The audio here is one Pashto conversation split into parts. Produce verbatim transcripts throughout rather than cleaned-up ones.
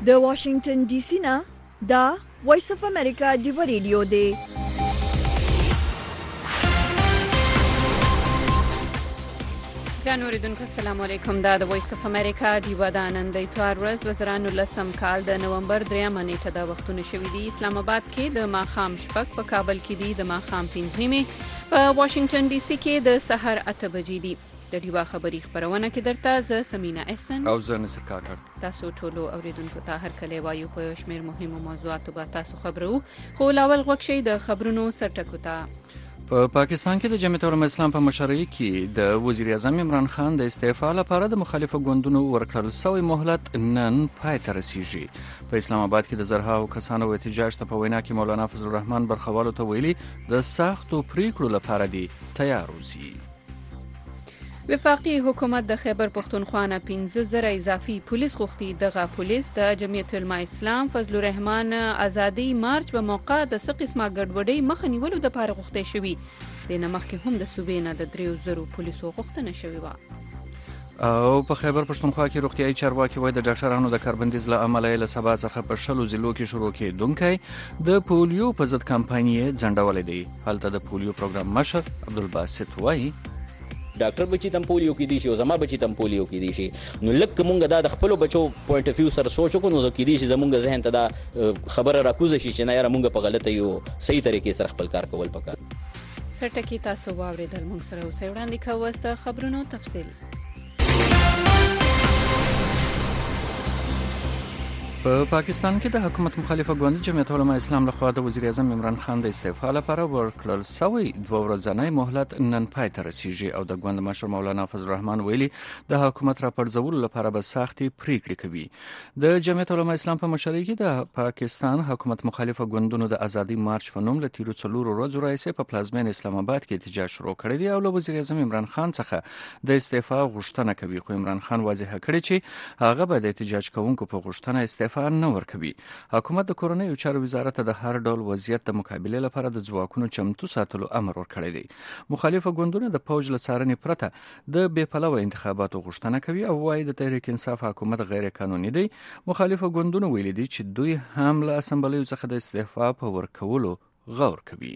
د واشنگټن ډي سي نه دا وایس اف امریکا دی ریډیو دی. ګران اوریدونکو السلام علیکم. دا د وایس اف امریکا دی ودانن د اتوار ورځ وزران لسم کال د نومبر دریمه نیټه د وختونه شوې دي. اسلام آباد کې د ماخام شپږ، په کابل کې دي د ماخام پنځه نیمه، په واشنگټن ډي سي کې د سحر اته بجې دي. د ډیوا خبری خبرونه کې درته ز سمینا احسن او زه نصر کاکړ. تاسو ټولو اوریدونکو ته هر کله وایو په شمیر مهمو موضوعاتو به تاسو خبرو. خو لاول غوښ شي د خبرونو سرټکو ته. په پاکستان کې د جمعیت علماء اسلام په مشرۍ کې د وزیر اعظم عمران خان د استعفا لپاره د مخالفو ګوندونو ورکړل شوی مهلت نن پای ته رسیږي. په اسلام آباد کې د زرهاو کسانو احتجاج ته په وینا کې مولانا فضل الرحمن برخوالو ته ویلي د سختو پریکړو لپاره دی تیار اوسي. وفاقي حکومت د خیبر پختونخوا نه پنځه زره اضافي پولیس غوښتي. دغه پولیس د جمعیت علماء اسلام فضل الرحمن ازادي مارچ په موقع د څه قسمه ګډوډۍ مخه نیولو لپاره غوښتي شوی. د نمخکې هم د صوبې نه د دریو زرو پولیسو غوښتنه شوې و. او په خیبر پښتونخوا کې روغتیايي چارواکي وایي د ډاکټرانو د کاربندیز له امله له سبا څخه په شلو ضلعو کې شروع کېدونکی د پولیو په ضد کمپایني ځنډولې دی. هلته د پولیو پروګرام مشر عبدالباسط وایي ډاکټر بچی تم پولیو کې دي شي او زما بچی تم پولیو کې دي شي. نو لکه مونږ دا د خپل بچو پوینټ اف ویو سره سوچ وکړو نو کې دي شي زمونږ ذهن ته دا خبره راکوزه شي چې نه یاره مونږ په غلطه یو صحیح طریقې سره خپل کار کول پکار. سرټکی تاسو واوریدل. موږ سره اوسئ وړاندې کوو د خبرونو تفصیل. په پاکستان کې د حکومت مخالفه ګوند جمعیت علماء اسلام لخوا د وزیر اعظم عمران خان د استعفا لپاره ورکړل شوی دوه ورځنی مهلت نن پای ته رسیږي او د ګوند مشر مولانا فضل الرحمن ویلي د حکومت راپرځولو لپاره به سختي پریکړې کوي. د جمعیت علماء اسلام په مشرۍ کې د پاکستان حکومت مخالفه ګوندونو د ازادي مارچ په نوم له تیرو څلورو ورځو راهیسې په پلازمین اسلام آباد کې احتجاج شروع کړی دی او له وزیر اعظم عمران خان څخه د استعفا غوښتنه کوي. خو عمران خان واضح کړی چې هغه به د احتجاج کوونکو په غوښتنه استعفا نه ورکوي. حکومت د کورنیو چارو وزارت د هر ډول وضعیت د مقابله لپاره د ځواکونو چمتو ساتلو امر ورکړی دی. مخالفه ګوندونه د فوج له څارنې پرته د بې پلوه انتخاباتو غوښتنه کوي او وايي د تحریک انصاف حکومت غیر قانوني دی. مخالفه ګوندونه ویلي دي چې دوی هم له اسمبلیو څخه د استعفا په ورکولو غور کوي.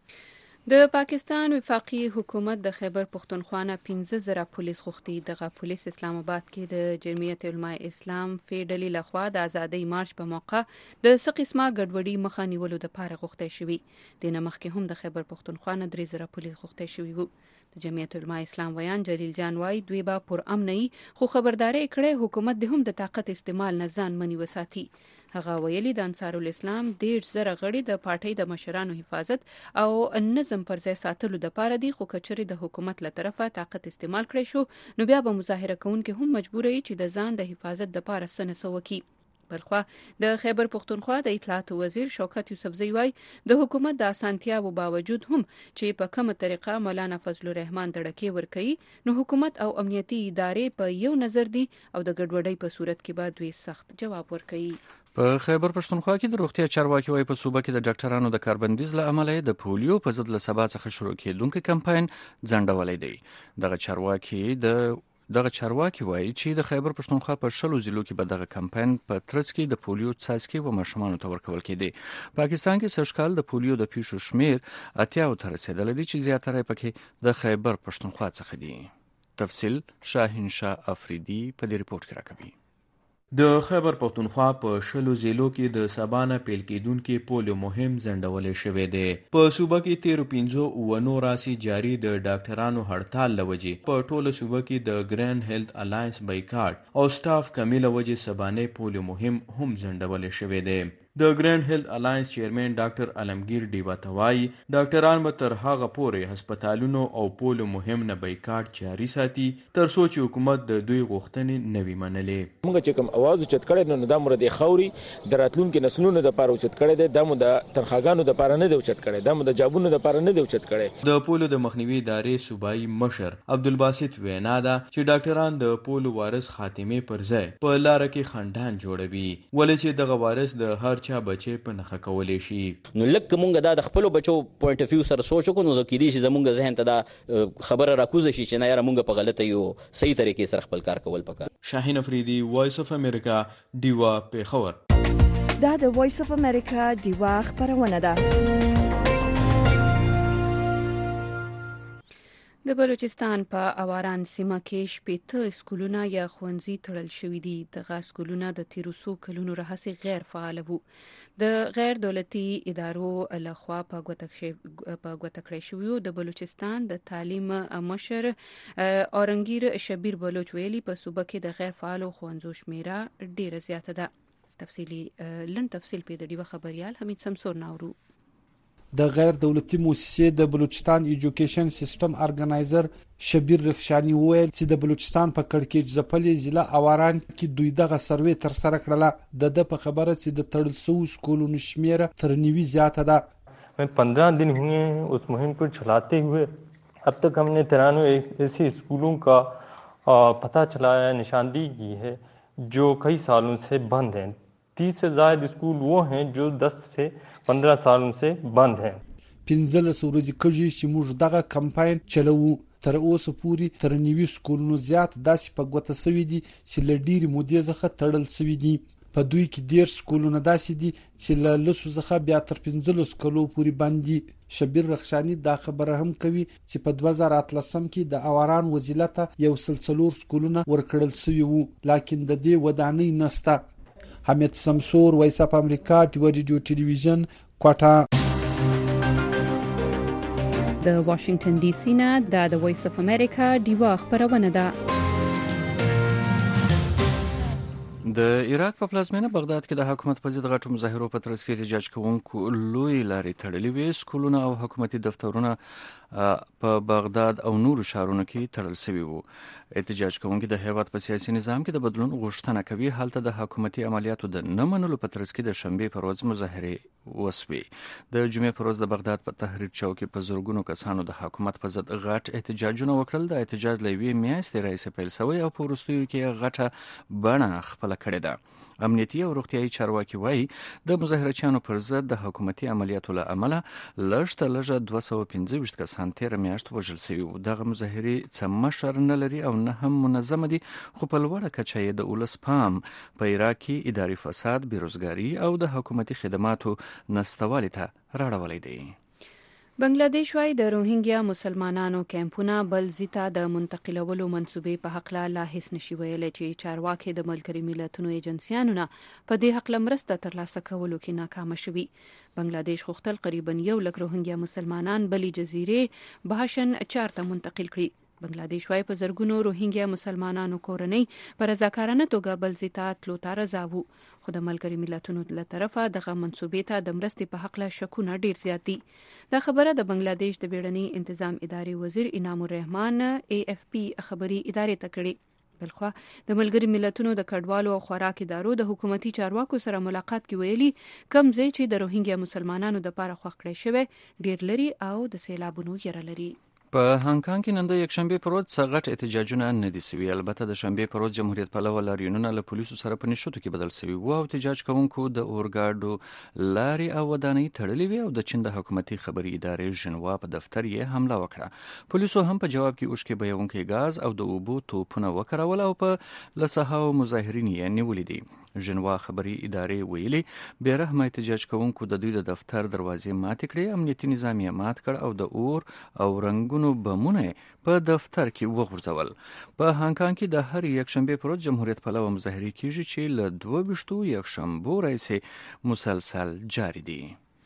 د پاکستان وفاقي حکومت د خیبر پختونخوا نه پنځه زره پولیس غوښتي. دغه پولیس اسلام آباد کې د جمعیت علماء اسلام فیډرالي لخوا د ازادۍ مارچ په موقع د څه قسمه ګډوډۍ مخه نیولو لپاره غوښتي شوی. د نمخکې هم د خیبر پختونخوا نه درې زره پولیس غوښتي شوی وو. د جمعیت علماء اسلام ویان جلیل جان وای دوی به پر امنۍ خو خبرداري کړي حکومت د هم د طاقت استعمال نه ځان منی وساتي. هغه ویلي د انصار الاسلام ډېر زره غړي د پارټۍ د مشرانو حفاظت او نظم پر ځای ساتلو لپاره دي. خو کچري د حکومت له طرفه طاقت استعمال کړی شو نو بیا به مظاهره کوونکي هم مجبور وي چې د ځان د حفاظت لپاره څه نه وکړي. بلخوا د خیبر پختونخوا د اطلاعات وزیر شوکت یوسفزئی وای د حکومت د اسانتیاو باوجود هم چې په کومه طریقه مولانا فضل الرحمن دړکې ورکړي نو حکومت او امنیتي ادارې په یو نظر دي او د ګډوډۍ په صورت کې به دوی سخت جواب ورکړي. په خیبر پښتونخوا کې د روغتیا چارواکي وایي په صوبه کې د ډاکټرانو د کاربندیز له امله د پولیو په ضد له سبا څخه شروع کېدونکي کمپاین ځنډولې دی. دغه چارواکي د دغه چارواکي وایي چې د خیبر پښتونخوا په شلو ضلعو کې به دغه کمپاین په ترڅ کې د پولیو څاڅکي و ماشومانو ته ورکول کېدی. پاکستان کې سږکال د پولیو د پیښو شمیر اتیاو ته رسیدلی دی چې زیاتره پکې د خیبر پښتونخوا څخه دي. تفصیل شاهین شاه افریدي په دې ریپورت کې راکوي. د خیبر پختونخوا په شلو ضلعو کې د سبا نه پیل کېدونکي پولیو مهم ځنډولې شوی دی. په صوبه کې تیرو پنځو اوونو راسي جاري د ډاکټرانو هړتال له وجې په ټوله صوبه کې د ګرینډ هیلث الاینس بایکاټ او سټاف کمی له وجې سبانه پولیو مهم هم ځنډولې شوی دی. د ګرینډ هیلث الاینس چیرمن ډاکټر علمگیر ډیوا توای ډاکټران به تر هغه پورې هسپتالونو او پولیو مهم نه بایکاټ جاري ساتي تر څو چې حکومت د دوی غوښتنې نوي منلې. موږ چې کوم اواز اوچت کړی نو دا مرده خوري د راتلونکو نسلونو د لپاره اوچت کړی دی. دا مو د تنخواګانو د لپاره نه دی اوچت کړی. دا مو د جابونو د لپاره نه دی اوچت کړی. د پولیو د مخنیوي ادارې صوبایي مشر عبدالباسط وینا ده چې ډاکټران د پولیو وارث خاتمه پر ځای په لار کې خندان جوړوي ولې چې دغه وارث د هر هر چا بچي په نخښه کولی شي. نو لکه مونږ دا د خپل بچو پوینټ اف ویو سره سوچ وکړو نو کې دي چې زمونږ ذهن ته دا خبره راکوزه شي چې نه یاره مونږ په غلطه یو صحیح طریقې سره خپل کار کول پکار. شاهین افریدي، وایس اف امریکا، ډیوا پیښور. دا د وایس اف امریکا ډیوا خبرونه ده. د بلوچستان په اواران سیمه کې شپېته سکولونه یا ښوونځي تړل شوي دي. دغه سکولونه د تیرو څو کلونو راهیسې غیر فعال وو. د غیر دولتي ادارو لخوا په ګوته کړی شویو د بلوچستان د تعلیم مشر اورنګیر شبیر بلوچ ویلي په صوبه کې د غیر فعالو ښوونځو شمیره ډیره زیاته ده. تفصیلی لن تفصیل په دې خبريال حمید سمسور ناورو. د غیر دولتي مؤسسې د بلوچستان ایجوکیشن سیستم ارګنایزر شبیر رخشانی ویل چې د بلوچستان په کړکېچ ځپلې ضلع اواران کې دوی دغه سروې تر سره کړله. د د په خبره چې د تړل شوو سکولونو شمیره تر نیوي زیاته ده. पंद्रह दिन हुए हैं उस मुहिम को चलाते हुए. अब तक हमने तिरानवे ऐसे स्कूलों का पता चलाया, निशानदेही की है जो कई सालों से बंद हैं. तीस से ज्यादा स्कूल वो हैं जो दस से पंद्रह सालों से बंद हैं. پنځلس ورځې کېږي چې موږ دغه کمپاین چلوو. تر اوسه پورې تر نیوي سکولونو زیات داسې په ګوته سوي دي چې له ډېرې مودې څخه تړل سوي دي. په دوی کې ډېر سکولونه داسې دي چې له لسو څخه بیا تر پنځلس کلو پورې بند دي. شبیر رخشانی دا خبره هم کوي چې په دوه زره اتلسم کې د اواران وزارت ته یو سلسلور سکولونه ورکړل سوي وو، لکن د دې ودانۍ نسته. حمید سمسور، وایس اف امریکا، ټیوا ریډیو ټلویزیون، کوټه. د واشنگټن ډي سي نه د وایس اف امریکا ډیوا خبرونه ده. د عراق په پلازمینه بغداد کې د حکومت په ضد غټو مظاهرو په ترڅ کې احتجاج کوونکو لوی لارې تړلې وې. سکولونه او حکومتي دفترونه په بغداد او نورو ښارونو کې تړل شوي وو. احتجاج کوونکي د هیواد په سیاسي نظام کې د بدلون غوښتنه کوي. هلته د حکومتي عملیاتو د نه منلو په ترڅ کې د شنبې په ورځ مظاهرې وسوي. د جمعې په ورځ د بغداد په تحریر چوک کې په زرګونو کسانو د حکومت په ضد غټ احتجاجونه وکړل. د احتجاج له یوې میاشتې راهیسې پیل شوی او په وروستیو کې غټه بڼه خپله کړې ده. امنیتي او روغتیايي چارواکي وایي د مظاهرچیانو پر ضد د حکومتي عملیاتو له امله لږ تر لږه دوه سوه پنځه ویشت کسان تېره میاشت وژل شوي وو. دغه مظاهرې څه مشر نه لري او نه هم منظمه دي، خو په لوړه کچه یې د ولس پام په عراق کې اداري فساد، بیروزګاري او د حکومتي خدماتو نشتوالي ته راړولی دی. بنگلاديش وايي د روهینګیا مسلمانانو کیمپونه بل ځای د منتقلولو منسوبې په حق لا هیڅ نشي ویلي چې چارواکي د ملګري ملتونو ایجنسیانو نه په دې حق مرسته ترلاسه کولو کې ناکام شوي. بنگلاديش غوښتل قریبا یو لک روهینګیا مسلمانان بلې جزیرې بهاشن چارته منتقل کړي. بنگلاديش وايي په زرګونو روهینګیا مسلمانانو کورنۍ پر رضاکارانه توګه بل ځای ته تلو ته رضاوو، خو د ملګري ملتونو له طرفه دغه منسوبې ته د مرستې په حق له شکونه ډیر زیات دي. دا خبره د بنگلاديش د بیړني انتظام ادارې وزیر انعام الرحمن ای اف پی خبري ادارې ته کړې. بلخوا د ملګري ملتونو د کډوالو او خوراک ادارو د حکومتي چارواکو سره ملاقات کې ویلي کم ځای چې د روهینګیا مسلمانانو د پاره خوښ کړی شوی ډیر لري او د سیلابونو یره لري. په هانګ کانګ کې نن د یکشنبې پر ورځ څه غټ احتجاجونه نه دي سوي. البته د شنبې پر ورځ جمهوریت پلوه لاریونونه له پولیسو سره په نښتو کې بدل سوي وو او احتجاج کوونکو د اورګاډو لارې او ودانۍ تړلې وې او د چین د حکومتي خبري ادارې ژنوا په دفتر یې حمله وکړه. پولیسو هم په جواب کې اوښکې بهونکي غاز او د اوبو توپونه وکړول او په لسهاو مظاهرین یې نیولې دي. ژنوا خبري ادارې ویلي بې رحمه احتجاج کوونکو د دوی د دفتر دروازې ماتې کړې، امنیتي نظام یې مات کړ او د اور او رنګونو بمونه په دفتر کې وغورځول. په هانګ کانګ کې د هر یکشنبې پر ورځ جمهوریت پلوه مظاهرې کیږي چې له دوه ویشتو یکشنبو راهیسې مسلسل جاري دي.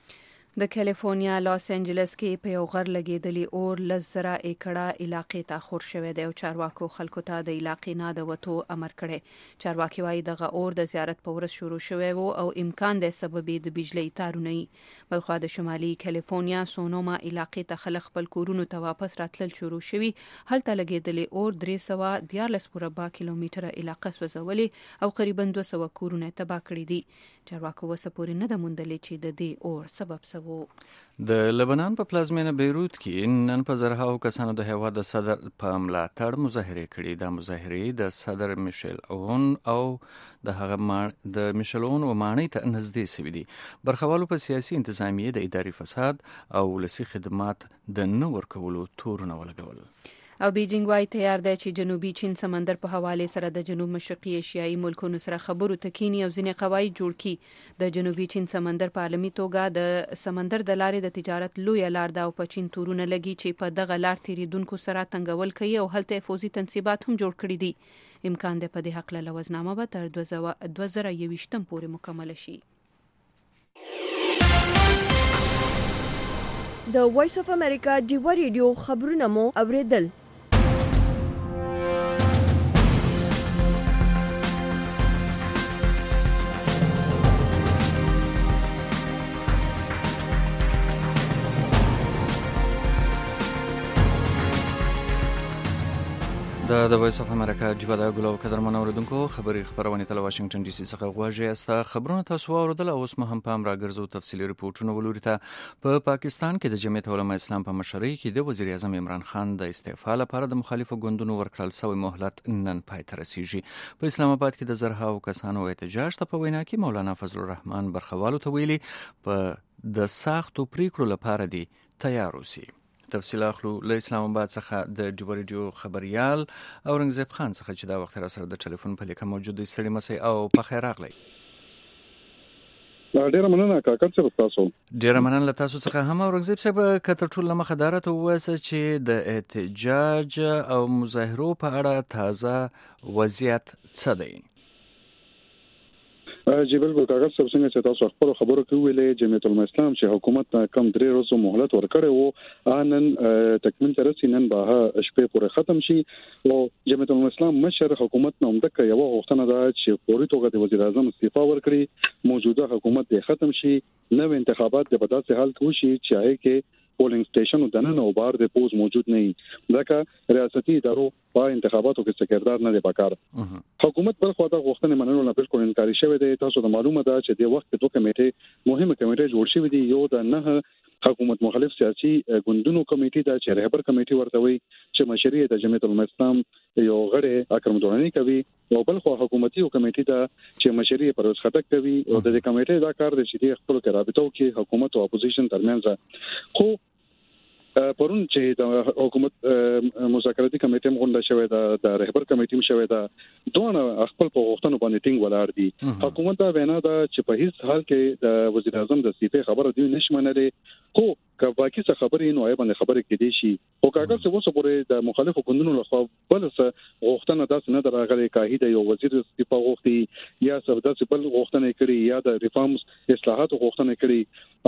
د کالیفورنیا لاس انجلس کې په یو غر لګیدلی اور لزره ایکړه علاقې ته خور شوی دی او چارواکو خلکو ته د علاقې نه د وتو امر کړی. چارواکي وايي دغه اور د زیارت په ورځ شروع شوی وو او امکان دی سبب د بجلی تارونه وي. بلخوا د شمالي کالیفورنیا سونوما علاقې ته خلک خپل کورونو ته واپس راتلل شروع شوي. هلته لګیدلی اور درې سوه دیارلس مربع کیلومتره علاقه سوځولې او قریبا دوه سوه کورونه تباه کړي دي. چارواکو وسه پورې نه ده موندلې چې د دې اور سبب څه وو. د لبنان په پلازمینه بیروت کې نن په زرهاو کسانو د هیواد د صدر په ملاتړ مظاهره کړې. دا مظاهره د صدر میشل اون او د هغه ماڼۍ د میشل اون او ماڼۍ ته نږدې شوې دي. برخوالو په سیاسي انتظامیه د اداري فساد او ولسي خدمات د نه ورکولو تورونه ولګول. او بیجینګ وايي تیار دی چې جنوبي چین سمندر په حواله سره د جنوب مشرقي ایشیایي ملکونو سره خبرو تکینی او ځینې قواعد جوړ کړي. د جنوبي چین سمندر په عالمي توګه د سمندر د لارې د تجارت لوی لار ده او په چین تورونه لګي چې په دغه لار تیریدونکو سره تنګول کوي او هلته فوزي تنصیبات هم جوړ کړي دي. امکان دی په دې حق له لوزنامه به تر دوه زره یوویشتم پورې مکمل شي. د وایس اف امریکا ډیوا ریډیو خبرونه مو اوریدل. د د وایس اف امریکا ډیوا د ګلو قدرمن اوریدونکو خبري خبرونه تل واشنگټن ډي سي څخه غواړي استا خبرونه تاسو اوریدل او اوس مهم پام راګرځو تفصيلي رپورټونه ولوري ته. په پاکستان کې د جمعیت علماء اسلام په مشرۍ کې د وزیر اعظم عمران خان د استعفا لپاره د مخالفو ګوندونو ورکړل شوی مهلت نن پای ته رسیږي. په اسلام آباد کې د زرهاو کسانو احتجاج ته په وینا کې مولانا فضل الرحمن برخوالو ته ویلي په د ساختو پریکړو لپاره دی تیار اوسئ. تفصیل اخلو له اسلام آباد څخه د ډیوا ریډیو خبريال اورنګزیب خان څخه چې دا وخت را سره د ټلیفون په لیکه موجود دی. ستړي مسئ او په خیر راغلی. ډیره مننه کاکړ صاحب تاسو. ډیره مننه له تاسو څخه هم اورنګزیب صاحب. کتر ټول مخه دارته واسه چې د احتجاج او مظاهرو په اړه تازه وضعیت څه دی؟ جبل بلکاګر سب څنګه چې تاسو خپل خبرو کې ویلې جمعیت علماء اسلام چې حکومت کم درې ورځې مهلت ورکړی وو انن تکمیل تر سینن به شپې پورې ختم شي او جمعیت علماء اسلام مشر حکومت نوم دک یو غوښتنه ده چې فوري توګه د وزیر اعظم استعفا ورکړي، موجوده حکومت د ختم شي، نو انتخابات د بداسه حال کې وشي چې هغه کې پولینګ سټیشن او دننه او بار د پوز موجود نه وي. ځکه ریاستي ادارو په انتخاباتو کې سکردار نه دی پکار. حکومت بل خو دا غوښتنه منلو نه بالکل انکاري شوی دی. تاسو ته معلومه ده چې د وخت دوه کمیټې مهمه کمیټې جوړ شوې دي. یو د نه حکومت مخالف سیاسي ګوندونو کمیټې دا چې رهبر کمیټې ورته وي چې مشري د جمعیت علماء اسلام یو غړي اکرم دوراني کوي او بل خو حکومتي کمیټې دا چې مشري پروز خټک کوي او د دې کمیټې دا کار دی چې خپل کې رابطو کې حکومت او اپوزیشن ترمنځ خو پرون چې د حکومت مذاکراتي کمیټه مغونډه شوې ده، د رهبر کمیټه هم شوې ده، دوه خپل په غوښتنو باندې ټینګ ولاړ دي. حکومت دا وینا ده چې په هیڅ حال کې د وزیر اعظم د استعفا خبره دی نشي منلې. خو که باقي څه خبرې نو باندې خبرې کې دي شي او کاګر څه وسه پورې د مخالفو ګوندونو لخوا بل څه غوښتنه داس نه دراغلي کاهیده یو وزیر استعفا غوښتي یا سبدا بل غوښتنه کړي یا د ریفارمز اصلاحات غوښتنه کړي.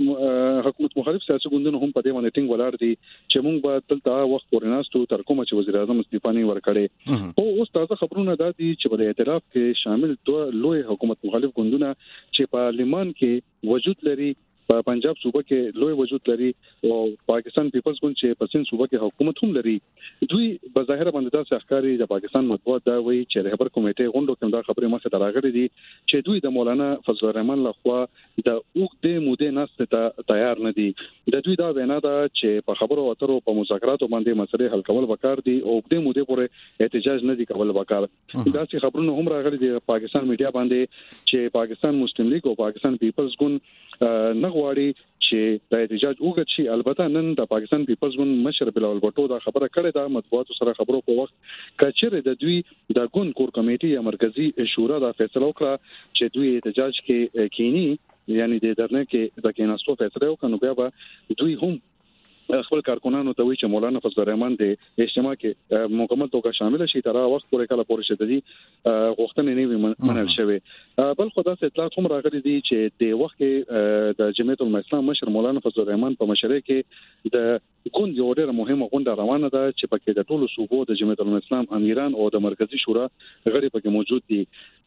هغه حکومت مخالف سیاسي ګوندونو هم په دې باندې ټینګ ولاړ دي چې موږ به تل دا وخت پورې ناستو تر کومه چې وزیر اعظم استعفا نه ورکړي. او اوس تازه خبرونه دا دي چې په ائتلاف کې شامل دوه لوی حکومت مخالف ګوندونه چې پارلیمان کې وجود لري، په پنجاب صوبه کې لوی وجود لري او پاکستان پیپلز ګوند چې په سند صوبه کې حکومت هم لري، دوی بظاهر باندې دا ښکاری د پاکستان مطبوعات دا وایي چې رهبر کمیټه غونډو کې دا خبره مخه دراغلي دي چې دوی د مولانا فضل الرحمن لخوا د اوږدې مودې ناست ته تیار نه دي. د دوی دا وینا ده چې په خبرو اترو په مذاکراتو باندې مسلې حل کول وکړ دي او اوږدې مودې پورې احتجاج نه دي کول وکړ. دا چې خبرونه هم راغلي دي پاکستان میډیا باندې چې پاکستان مسلم لیگ او پاکستان پیپلز ګوند نه غواړي چې د احتجاج وګت شي. البته نن د پاکستان پیپلز ګوند مشر بلاول بټو دا خبره کړې ده مطبوعاتو سره خبرو په وخت کچره د دوی د ګوند کور کمیټې یا مرکزی شورا دا فیصله وکړه چې دوی احتجاج کې کینی یعنی د درنه کې د کیناستو فیصله وکړو بیا به دوی هم خپل کارکونانو ته وی چې مولانا فضل الرحمن د اجتماع کې مکمل توګه شامل شي تر وخت پورې کله پورې شدي غوښتنې نه وي منل شوی. بل خو دا اطلاعات هم راغلي دي چې د وخت کې د جمعیت علماء اسلام مشر مولانا فضل الرحمن په مشرۍ کې د ګوند یو ډېر مهمه غونډه روانه ده چې پکې د ټولو صوبو د جمعیت علماء اسلام امیران او د مرکزی شورا غړي پکې موجود دي.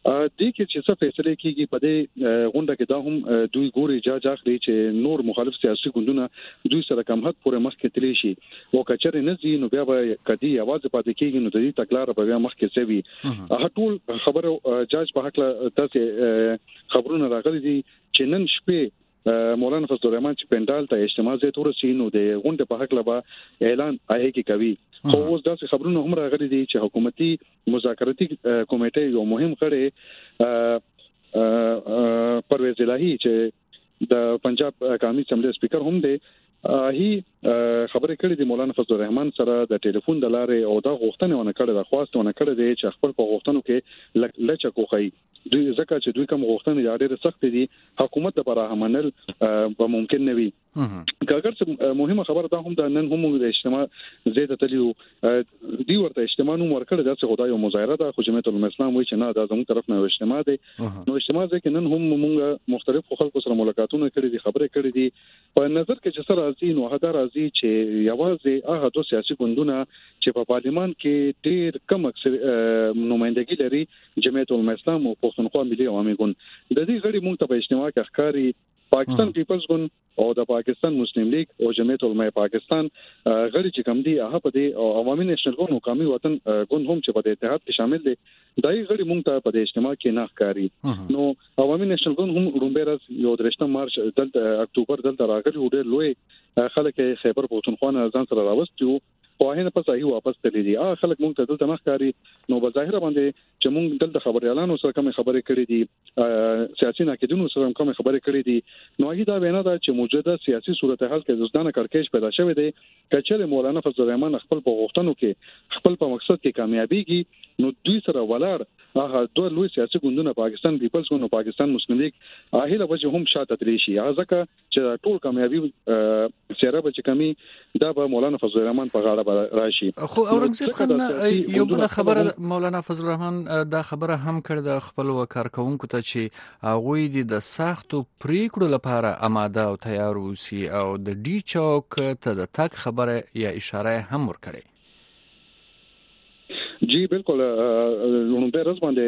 د کې چې څه فیصله کیږي په دې غونډه کې دا هم دوی ګوري جاج اخلي چې نور مخالف سیاسي ګوندونه دوی سره کم حد پورې مخکې تللی شي او کچره نه زی نو بیا به کدی आवाज پاتې کیږي نو د دې تکلار به بیا مخکې سوي. هغه ټول خبره جاج په حق له تاسو خبرونه راغلي دي چې نن شپې مولانا فضل الرحمن چې پندال ته اجتماع زه تور سینو د غونډه په حق لبا اعلان آی کی کوي خو اوس داسې خبرونه هم راغلي دي چې حکومتي مذاکراتي کمیټه یو مهم غړی پرویز الهی چې د پنجاب قومي اسمبلی سپیکر هم دی هی خبرې کړې دي مولانا فضل الرحمن سره د ټلیفون د لارې او دا غوښتنه ونه کړې د خواستونه کړې دي چې خپل په غوښتنو کې لچ کوخی دوی ځکه چې دوی کوم غوښتنې ډېرې سخت دي حکومت لپاره همنل به ممکن نه وي کاګر څه مهمه خبره ده هم د نن هم د اجتماع زیاته تلیو دی ورته اجتماع نو ورکړه د څه خدای او مظاهره ده خو جمعیت الاسلام وایي چې نه دا زموږ طرف نه اجتماع دی نو اجتماع ځکه نن هم موږ مختلف خلکو سره ملاقاتونه کړې دي خبرې کړې دي په نظر کې چې سره راځي نو هدا راځي چې یوازې هغه دوه سیاسي ګوندونه چې په پارلیمان کې ډېر کم اکثر نمائندګي لري جمعیت الاسلام او پښتونخوا ملي عوامي ګوند د دې غړي موږ ته په اجتماع کې ښکاری پاکستان پیپلز ګوند او د پاکستان مسلم لیگ او جمعیت علماء پاکستان غړي چې کوم دي هغه په دې عوامي نېشنل ګوند او قومي وطن ګوند هم چې په دې اتحاد کې شامل دي دای غړي موږ ته په دې اجتماع کې نه ښکاری نو عوامي نېشنل ګوند هم رومبرز یو درشتم مارچ دلته اکتوبر دلته راغلي ډېر لوی خلک خیبر پښتونخوا نه ځان سره راوستي او هغه په صحیح واپس تللی دي هغه خلک مونږ ته دلته مخکاري نو بظاهر باندې چې مونږ دلته خبريالانو سره کوم خبرې کړې دي سیاسي ناقدینو سره کوم خبرې کړې دي نو هغه دا وینا ده چې موجوده سیاسي صورتحال کې ځدانه کړکېچ پیدا شوی دی کچره مولانا فضل الرحمن خپل په غوښتنو کې خپل په مقصد کې کامیابیږي نو دوی سره ولر هغه دوه لوی سیاسي ګوندونه پاکستان پیپلز ګوند او پاکستان مسلم لیگ اهله وجه هم شاته تللی شي هغه ځکه چې ټول کامیابی سره به چې کمی دا به مولانا فضل الرحمن په غاړه راشي خو اورنګزیب خان یو بل خبره مولانا فضل الرحمن دا خبره هم کړ د خپل وکارکونکو ته چې هغه د سختو پریکړو لپاره آماده او تیار اوسي او د ډی چوک ته د تک خبره یا اشاره هم ورکړي جی بالکل لونو به رز باندې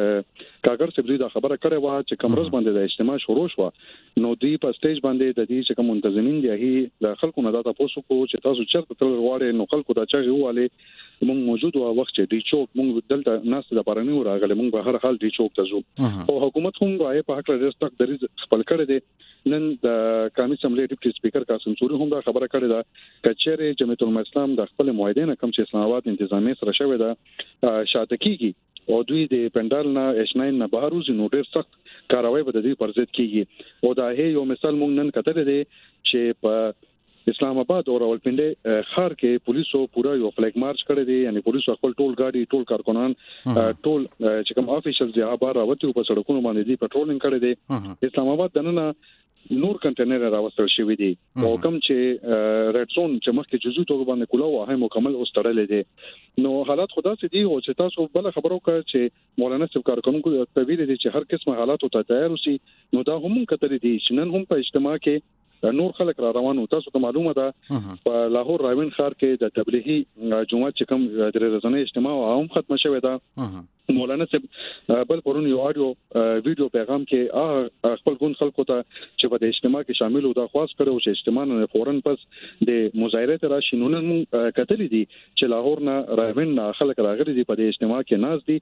کاګر سبزی دا خبره کړې و چې کوم رز باندې د اجتماع شروع شو نو دی په سټیج باندې د دې چې کوم منتظمین دی هي د خلکو نه دا تاسو کو چې تاسو چرته تل غواړي نو خلکو دا چا غواړي مونږ موجود او وخت چې دی چوک مونږ دلته ناس د بارني راغله مونږ به هر حال دی چوک ته ځو او حکومت هم راي په حق لري ستک دریز خپل کړی دی نن د قومي اسمبلی ډیپټي سپیکر قاسم سوري هم دا خبره کړې ده کچېره جمعیت الاسلام د خپل معاهده کم چې اسلام آباد انتظامی سره شوې ده شاته کیږي او دوی د پندال نه اشناین نه بهر وزي نو ډېر سخت کاروایی به د دې پر ضد کیږي او دا هي یو مثال مونږ نن کتل دي چې په اسلام آباد او راولپنډي خار کې پولیسو پورا یو فلیګ مارچ کړی دی یعنی پولیسو خپل ټول گاډي ټول کارکونان ټول چې کوم افیشل دی هغه بار راوتی په سړکونو باندې دی پټرولینګ کړی دی اسلام آباد دنه نور کنټینر راوستل شوی دی او کوم چې ریډ زون چې مخکې جزو توګه باندې کولا او هي مکمل اوستړل دي نو حالات خدا سي دي او چې تاسو بل خبرو کړ چې مولانا صاحب کارکونکو ته ویل دي چې هر قسمه حالات ته تیار اوسي نو دا هم کتل دي چې نن هم په اجتماع کې نور خلک را روانو تاسو ته معلومه ده په لاهور راوین خار کې د تبلیغي جماعت چې کوم د رضانه اجتماع هم ختم شوه ده مولانا صاحب بل پرون یو اډیو ویډیو پیغام کې خپل ګوند خلکو ته چې په اجتماع کې شامل و دا خواست کړو چې اجتماع نه فورن پس د مظاهره تر شینونن کتلې دي چې لاهور نه راوین خلک راغلي دي په اجتماع کې ناز دي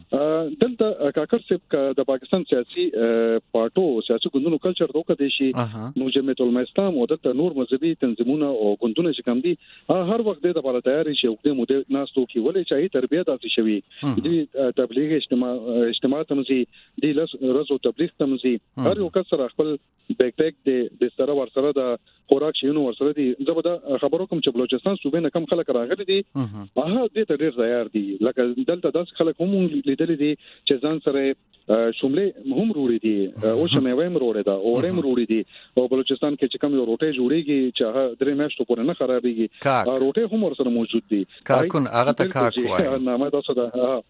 دلته کاکر صاحب د پاکستان سیاسي پارټو سیاسي ګوندونو کلچر دوکه دي شي نو جمعیت الاسلام او د نور مذهبي تنظیمونه او ګوندونه چې کوم دي هر وخت د لپاره تیار شي او د مو ناس تو کې ولې چاهي تربیت اساسي شوی دي تبلیغ اجتماع اجتماع تمزي دي رزو تبلیغ تمزي هر یو کس سره خپل بیک پیک د بستر ورسره د خوراک شینو ورسره دي زبده خبرو کوم چې بلوچستان صوبې نه کم خلک راغلي دي هغه دې ته ډیر ځایار دي لکه دلته داس خلک هم لیدل دي چې ځان سره شوملې هم وروړي دي او شمه ویم وروړي دا اورم وروړي دي او بلوچستان کې چې کوم یو روټي جوړيږي چې هغه درې میاشتو پورې نه خرابيږي روټي هم ورسره موجود دي کاکون هغه ته کاک وایي نامه تاسو ده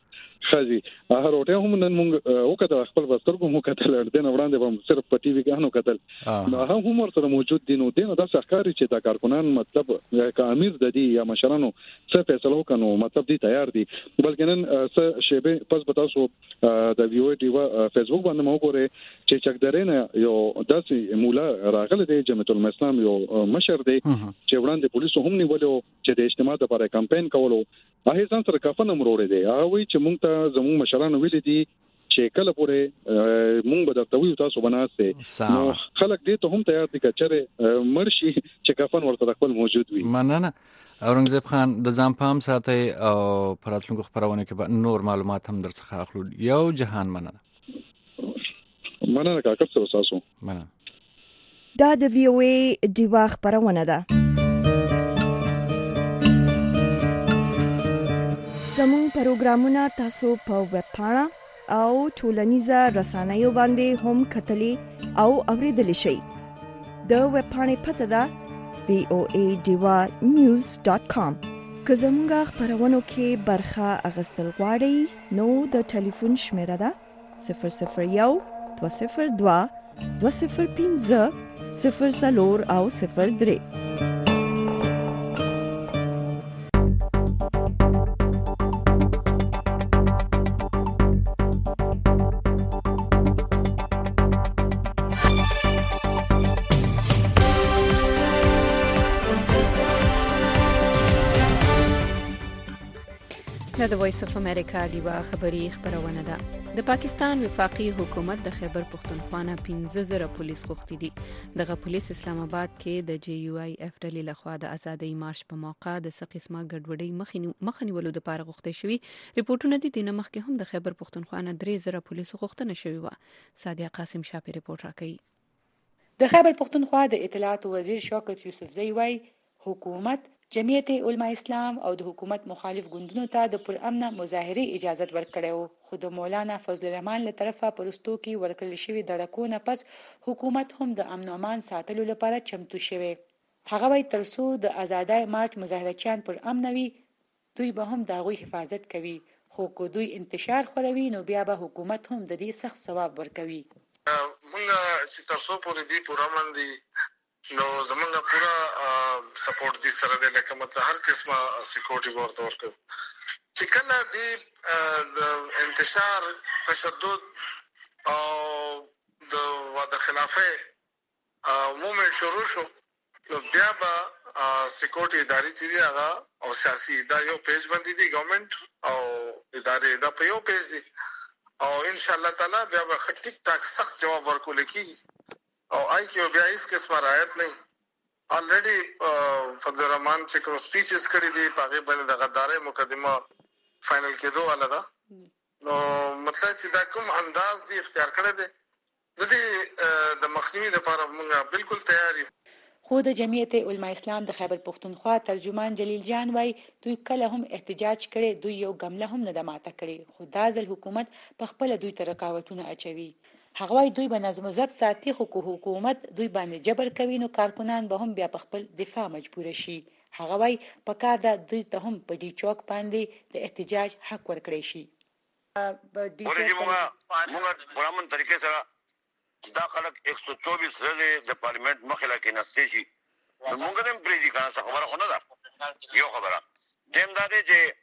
خزي هغه روټه هم نن موږ وکړه خپل بستر کوم کتل دنه وړاندې به صرف په ټي وي غانو کتل نو هغه هم ورسره موجود دي نو دنه د ښکاری چې د کارکونان مطلب کا امیر د دې یا مشرانو څه فیصله وکړو مطلب دي تیار دي بلکې نن څه شیبه پس بتاسو د ویو ټي وا فیسبوک باندې مو ګوره چې چکدرینه یو داسې مولا راغله د جمعیت الاسلام یو مشر دی چې وړاندې پولیسو هم نیولو چې د اجتماع لپاره کمپاین کولو هغه ځان سره کفن امروړي دی هغه وی چې مونږ ته زموږ مشرانو ویل دي چې کله پورې مونږ به درته ویو تاسو بناسته نو خلک دې ته هم تیار دي چې مرشي چې کفن ورته خپل موجود وي. مننه اورنګزیب خان د ځان پام ساتي او پراتلونکو خبرونه کې به نور معلومات هم درڅخه اخلو. یو جهان مننه. مننه کاکب سره تاسو. مننه. دا د وی او ای دیوا خبرونه ده. زموږ پروګرامونه تاسو په ویب پاڼه او ټولنیزه رسنیو باندې هم کتلی او اوریدلی شئ. د ویب پاڼې پته ده وی او ای دیوا نیوز ډاټ کام. که زموږ خبرونو کې برخه اخیستل غواړئ نو د ټلیفون شمیره ده صفر صفر یو دوه صفر دوه دوه صفر پنځه صفر څلور او صفر درې. د وایس اف امریکا دیوا خبری خبرونه ده. د پاکستان وفاقي حکومت د خیبر پختونخوا نه پنځه زره پولیس غوښتي دي. دغه پولیس اسلام آباد کې د جی یو آی اف ډلې لخوا د ازادۍ مارش په موقع د سقسمه ګډوډۍ مخنیولو لپاره غوښتل شوی. ریپورتونه دي د مخکې هم د خیبر پختونخوا نه درې زره پولیس غوښتنه شوی و. سادیا قاسم شاپی ریپورت راکړي. د خیبر پختونخوا د اطلاعات وزیر شوکت یوسفزئی وايي حکومت جمعیت علماء اسلام او د حکومت مخالف ګوندونو ته د پرامنه مظاهره اجازه ورکړې و، خو د مولانا فضل الرحمن له طرفه پرستو کې ورکړل شوی دړکونه پس حکومت هم د امن او امان ساتلو لپاره چمتو شوی. هغه وايي ترڅو د آزادۍ مارچ مظاهرچیان پر امن وي دوی به هم د هغوی حفاظت کوي، خو که دوی انتشار خوروي نو بیا به حکومت هم د دې سخت ثواب ورکوي. مونږ چې تاسو پورې دی پرامن دي نو زمونږ پورا سپورټ دي سره د لکه مطلب هر قسمه سکیورټي ورته ورکو. چې کله دی د انتشار تشدد او د وعده خلافه مومنت شروع شو نو بیا به سکیورټي ادارې چې دی هغه او سیاسي دا یو پیج باندې دي ګورنمنت او ادارې دا په یو پیج دي او ان شاء الله تعالی بیا به ټیک ټاک سخت جواب ورکول کیږي او آی کیو بیا هیڅ قسمه رعایت نه. الریډي فضل الرحمن چې کوم سپیچز کړی دي هغه باندې د غدارۍ مقدمه فائنل کېدو والا ده. نو مطلب چې دا کوم انداز دی اختیار کړی دی د دې د مخنیوي لپاره موږ بالکل تیار یو. خو د جمعیت علماء اسلام د خیبر پختونخوا ترجمان جلیل جان وايي دوی کله هم احتجاج کړي، دوی یو ګمله هم نه د ماته کړي، خو دا ځل حکومت په خپل دوی ته رکاوټونه اچوي. هغه وايي دوی به نظم و ضبط ساتي، خو که حکومت دوی باندې جبر کوي نو کارکنان به هم بیا په خپل دفاع مجبور شي. هغه وايي په کار ده دوی ته هم په دې چوک باندې د احتجاج حق ورکړي شي. ورته موږ موږ برامن طریقې سره دا خلک ایک سو چوبیس ورځې د پارلیمنت مخې کې نستې شي نو موږ هم پرې دي کنه خبره خو نه ده. یو خبره دیم دا دی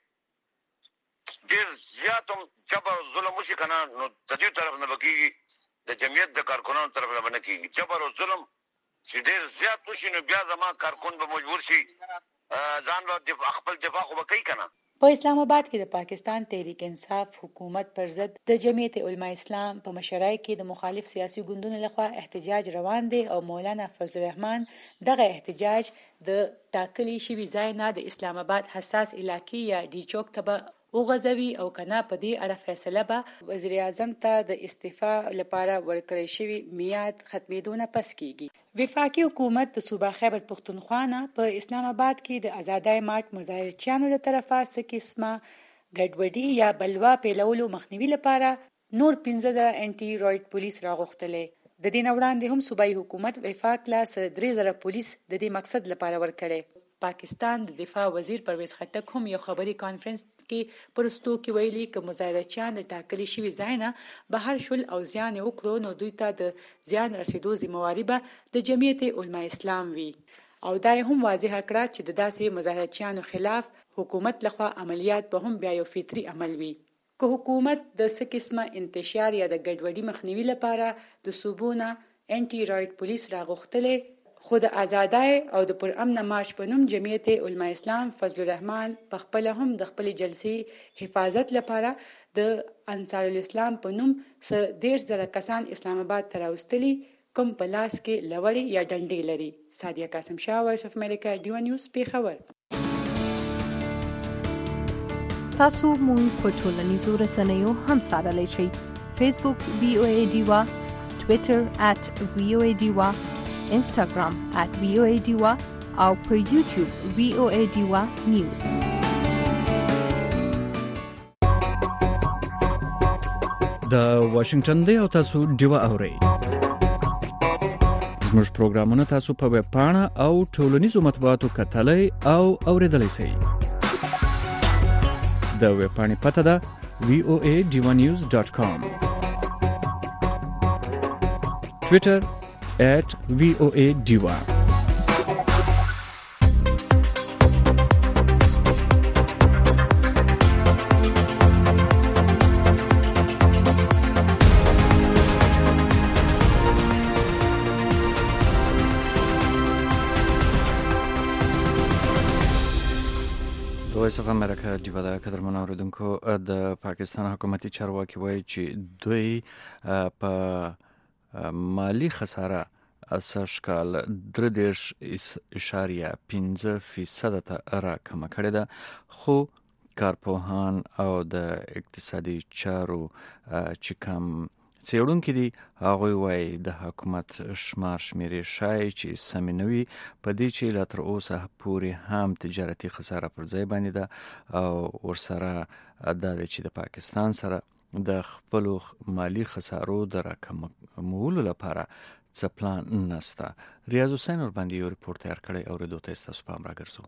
چې ډېر زیاتم جبر ظلم وشي کنه نو د دې طرف نه بکیږي د جمعیت د کارکونانو طرف نه بنکیږي. جبر او ظلم چې ډېر زیات وشي نو بیا زما کارکون به مجبور شي ځان به خپل دفاع خو وکړي کنه. په اسلام آباد کې د پاکستان تحریک انصاف حکومت پر ضد د جمعیت علماء اسلام په مشرۍ کې د مخالف سیاسي ګوندونو لخوا احتجاج روان دی او مولانا فضل الرحمن دغه احتجاج د ټاکلي شوي ځای نه د اسلام آباد حساس علاقې یا ډي چوک ته به وغځوي او کنه په دې اړه فیصله به وزیر اعظم ته د استعفا لپاره ورکړی شوی میعاد ختمېدو نه پس کیږي. وفاقي حکومت د صوبه خیبر پختونخوا نه په اسلام آباد کې د آزادۍ مارچ مظاهرچیانو له طرفه څه قسمه ګډوډي یا بلوا پیلولو مخنیوي لپاره نور پنځه زره انټي رایټ پولیس راغوښتلې. د دې نه وړاندې هم صوبایي حکومت وفاق له درې زره پولیس د دې مقصد لپاره ورکړي. پاکستان د دفاع وزیر پرویز خټک هم یو خبري کانفرنس کې پرستو کې ویلي چې مظاهرچیان د ټاکلي شوي ځای نه بهر شول او زیان وکړو نو دوی ته د زیان رسیدو ذمہواري به د جمعیت علماء اسلام وي او دا هم واضح کړه چې د داسې مظاهرچیانو خلاف حکومت لخوا عملیات به هم بیا یو فطري عمل وي. که حکومت د څه قسمه انتشار یا د ګډوډۍ مخنیوي لپاره د صوبونه انټي رایټ پولیس راغوښتلې خو د آزادای او د پرامن مارش په نوم جمعیت علما اسلام فضل الرحمن په خپل هم د خپل جلسې حفاظت لپاره د انصار الاسلام په نوم څه دیرش زره کسان اسلام آباد ته راوستلي کوم په لاس کې لوړې یا ډنډې لري. سادیه قاسم شاه، وایس اف امریکا، ډیو نیوز، پیښور. تاسو مونږ په ټولنیزو رسنیو هم څارلی شئ. فیسبوک وی او ای ډیوا، ټویټر ات وی او ای ډیوا، انسټاګرام ات وی او ای ډیوا او پر یوټیوب وی او ای ډیوا نیوز. د واشنگټن دی او تاسو ډیوا اورئ. زموږ پروګرامونه تاسو په ویب پاڼه او ټولنیزو مطبوعاتو کتلای او اوریدلای شئ. د ویب پاڼې پته ده وی او ای ډیوا نیوز ډاټ کام. ټویټر ات وی او ای ډیوا. وایس اف امریکا ډیوا د قدرمن اوریدونکو د پاکستان حکومتي چارواکي وایي چې دوی په مالی خساره اساس کال درې دېرش اشاریه پنځه فیصد ته راکمه کړې ده، خو کارپوهان او د اقتصادي چارو چې کم څېړونکي دي هغوی وایي د حکومت شمار شمیرې ښایي چې سمې نه وي، په دې چې لا تر اوسه پورې هم تجارتي خساره پر ځای باندې ده او ورسره دا دی چې د پاکستان سره د خپلو مالی خسارو د راکمولو لپاره څه پلان نشته. ریاض حسین ورباندې یو ریپورت تیار کړی، اورېدو ته ستاسو پام راګرځو.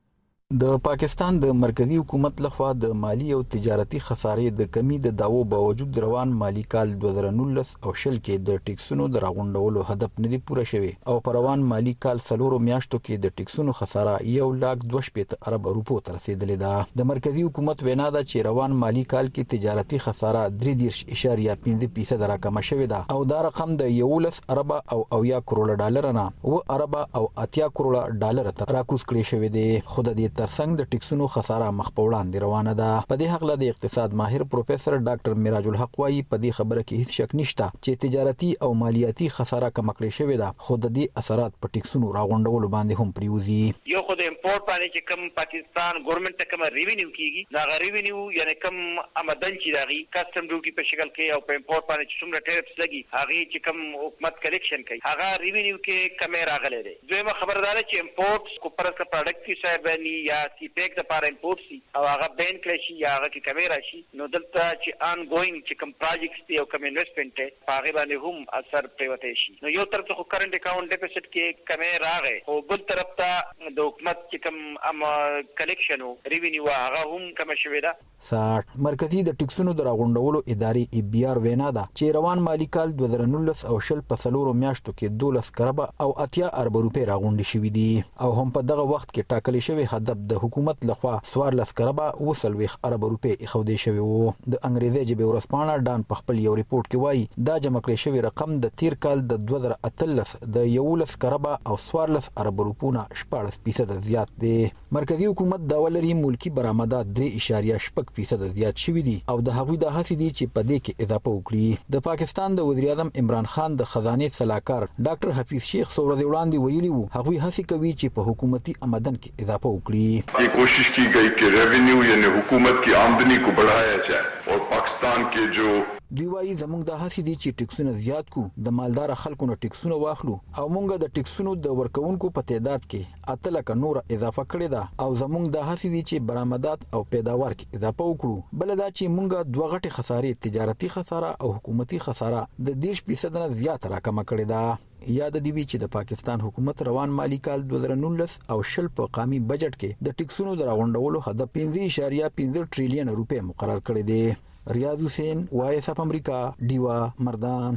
د پاکستان د مرکزی حکومت لخوا د مالی او تجارتي خسارې د کمی د داوو باوجود روان مالی کال دوه زره نولس او شل کې د ټیکسونو د راغونډولو هدف نه دی پوره شوی او پر روان مالی کال څلورو میاشتو کې د ټیکسونو خساره یو لاک دوه شپېته ارب روپو ته رسیدلې ده. د مرکزی حکومت وینا ده چې روان مالی کال کې تجارتي خساره درې دېرش اشاریه پنځه فیصد راکمه شوې ده او دا رقم د یولس ارب او اویا کروڑه ډالر نه و ارب او اتیا کروڑه ډالر ته راکوز کړی شوی دی. خود د ترڅنګ د ټیکسونو خساره مخ په وړاندې روانه ده. په دې حق له د اقتصاد ماهر پروفیسور ډاکټر میراج الحق وايي په دې خبره کې هیڅ شک نشته چې تجارتي او مالیاتي خساره کم کړې شوې ده، خو د دې اثرات په ټیکسونو راغونډولو باندې هم پریوزي. یو خو د امپورټ باندې چې کم پاکستان ګورنمنت ته کم ریوینیو کیږي، دا غ ریوینیو یعنی کم آمدن چې داغي کسٹم ډیوټي په شکل کې او په امپورټ باندې چې څومره ټیرپس لګي هغه چې کم حکومت کلیکشن کوي هغه ریوینیو کې کمې راغلي دي. دویمه خبردار چې امپورټ کو پرس کا پروډکټ کی صاحب باندې یا سی پیک د لپاره امپورټ سي او هغه بین کړی شي یا هغه کې کمی راشي، نو دلته چې آن ګوینګ چې کوم پروجیکټس دي او کوم انویسټمنټ دی هغه باندې هم اثر پریوته شي. نو یو طرف ته کرنٹ اکاؤنٹ ډیفیسټ کې کمی راغی او بل طرف ته د حکومت چې کوم ام کلیکشن او ریوینیو هغه هم کم شوی ده. سات مرکزی د ټیکسونو د راغونډولو ادارې ای بی آر وینا ده چې روان مالی کال دوه زره نولس او شل په څلورو میاشتو کې دولس کربه او اتیا ارب روپۍ راغونډې شوې دي او هم په دغه وخت کې ټاکلې شوی هدف د حکومت لخوا سوارلس کربه او سلويخ ارب روپۍ اخودې شوی وو. د انګریزي ژبې ورسپانه ډان په خپل یو ریپورت کې وایي دا جمع کړی شوی رقم د تیر کال د دوه زره اتلس د یولس کربه او سوارلس ارب روپونه شپږ فیصد زیات دی. مرکزی حکومت دا ولري ملکی برآمدات درې اشاریه شپږ فیصد زیات شوی دي او د هغوی د هڅې دي چې په دې کې اضافه وکړي. د پاکستان د وزیر اعظم عمران خان د خزانه صلاحکار ډاکټر حفیظ شیخ څو ورځې وړاندې ویلي وو هغوی هڅه کوي چې په حکومتي آمدن کې اضافه وکړي. یہ کوشش کی گئی کہ ریونیو یعنی حکومت کی آمدنی کو بڑھایا جائے اور پاکستان کے جو دوی وايي زموږ د هڅې دي چې ټیکسونه زیات کو، د مالدار خلکو نه ټیکسونه واخلو او موږ د ټیکسونو د ورکوونکو په تعداد کې اته لکه نور اضافه کړې ده او زموږ د هڅې دي چې برآمدات او پیداوار کې اضافه وکړو. بل دا چې موږ دوه غټي خسارې تجارتي خساره او حکومتي خساره د دېرش فیصد نه زیات راکمه کړې ده. یاد دی وی چې د پاکستان حکومت روان مالی کال دوه زره نولس او شل په قومي بجټ کې د ټیکسونو د راغونډولو هدف پنځه اعشاریه پنځه ټریلیون روپۍ مقرر کړی دی. ریاض حسین، وایس اف امریکا، ډیوا مردان.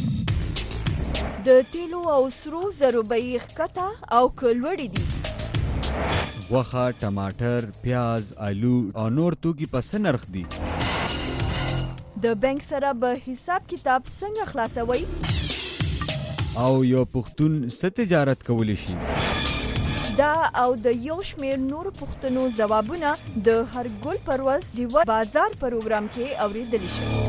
د تیلو او سرو زرو بیې ښکته او کلوړې دي. غوښه، ټماټر، پیاز، آلو او نور توکي په څه نرخ دي؟ د بانک سره به حساب کتاب څنګه خلاصوي؟ او یو پښتون ست تجارت کولی شي؟ دا او د یو شمېر نور پوښتنو ځوابونه د هر ګل پرواز ډیوه بازار پروګرام کې اوریدلی شي.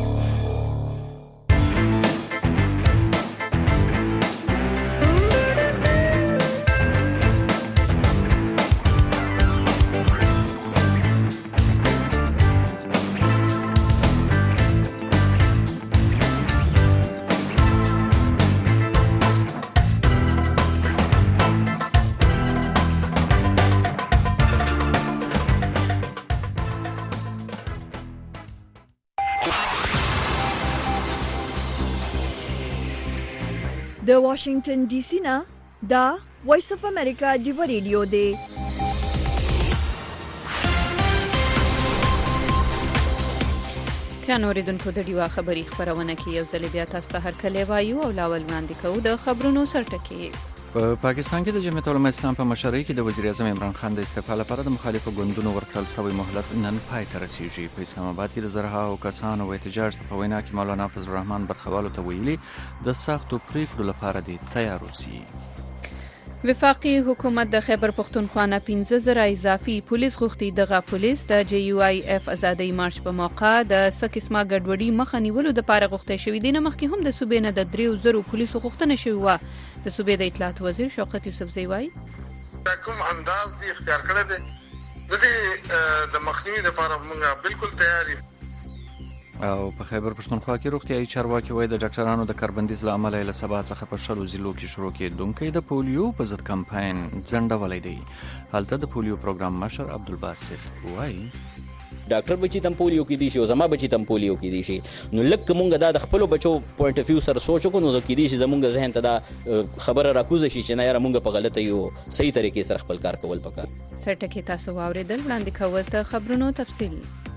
د واشنگټن ډي سي نه دا وایس اف امریکا ډیو ریډیو دی. کله اوریدونکو د ډیوا خبری خبرونه کې یو ځل بیا تاسو ته هر کله وایو او لاول وړاندې کوو د خبرونو سرټکی. په پاکستان کې د جمعیت العلماء اسلام په مشرۍ کې د وزیر اعظم عمران خان د استعفا لپاره د مخالفو ګوندونو ورکړل شوی مهلت نن پای ته رسیږي. په اسلام آباد کې د زرهاو کسانو و احتجاج په وینا کې مولانا فضل الرحمن برخوالو ته ویلي د سختو پریکړو لپاره دي تیار اوسي. وفاقي حکومت د خیبر پختونخوا نه پنځه زره اضافي پولیس غوښتي. دغه پولیس د جی یو آی اف ازادي مارچ په موقع د سکسما ګډوډي مخه نیولو د پاره غوښتي شوې دي. نه مخکې هم د صوبې نه د دریو زرو پولیسو غوښتنه شوې و. د صوبې د اطلاعات وزیر شوکت یوسفزئی وایي کوم انداز دی اختیار کړی دی د دې د مخنیوي لپاره موږ بالکل تیار یو. او په خیبر پښتونخوا کې روغتیايي چارواکي وایي د ډاکټرانو د کاربندیز له امله له سبا څخه په شلو ضلعو کې شروع کېدونکی د پولیو په ضد کمپاین ځنډولی دی. هلته د پولیو پروګرام مشر عبدالباسط وایي ډاکټر بچی تم پولیو کې دي شي او زما بچی تم پولیو کې دي شي. نو لکه مونږ دا د خپل بچو پوینټ اف ویو سره سوچ وکړو نو کې دي شي زمونږ ذهن ته دا خبره راکوزه شي چې نه یاره مونږ په غلطه یو صحیح طریقې سره خپل کار کول پکار. سرټکی تاسو واوریدل وړاندې کوو د خبرونو تفصیل.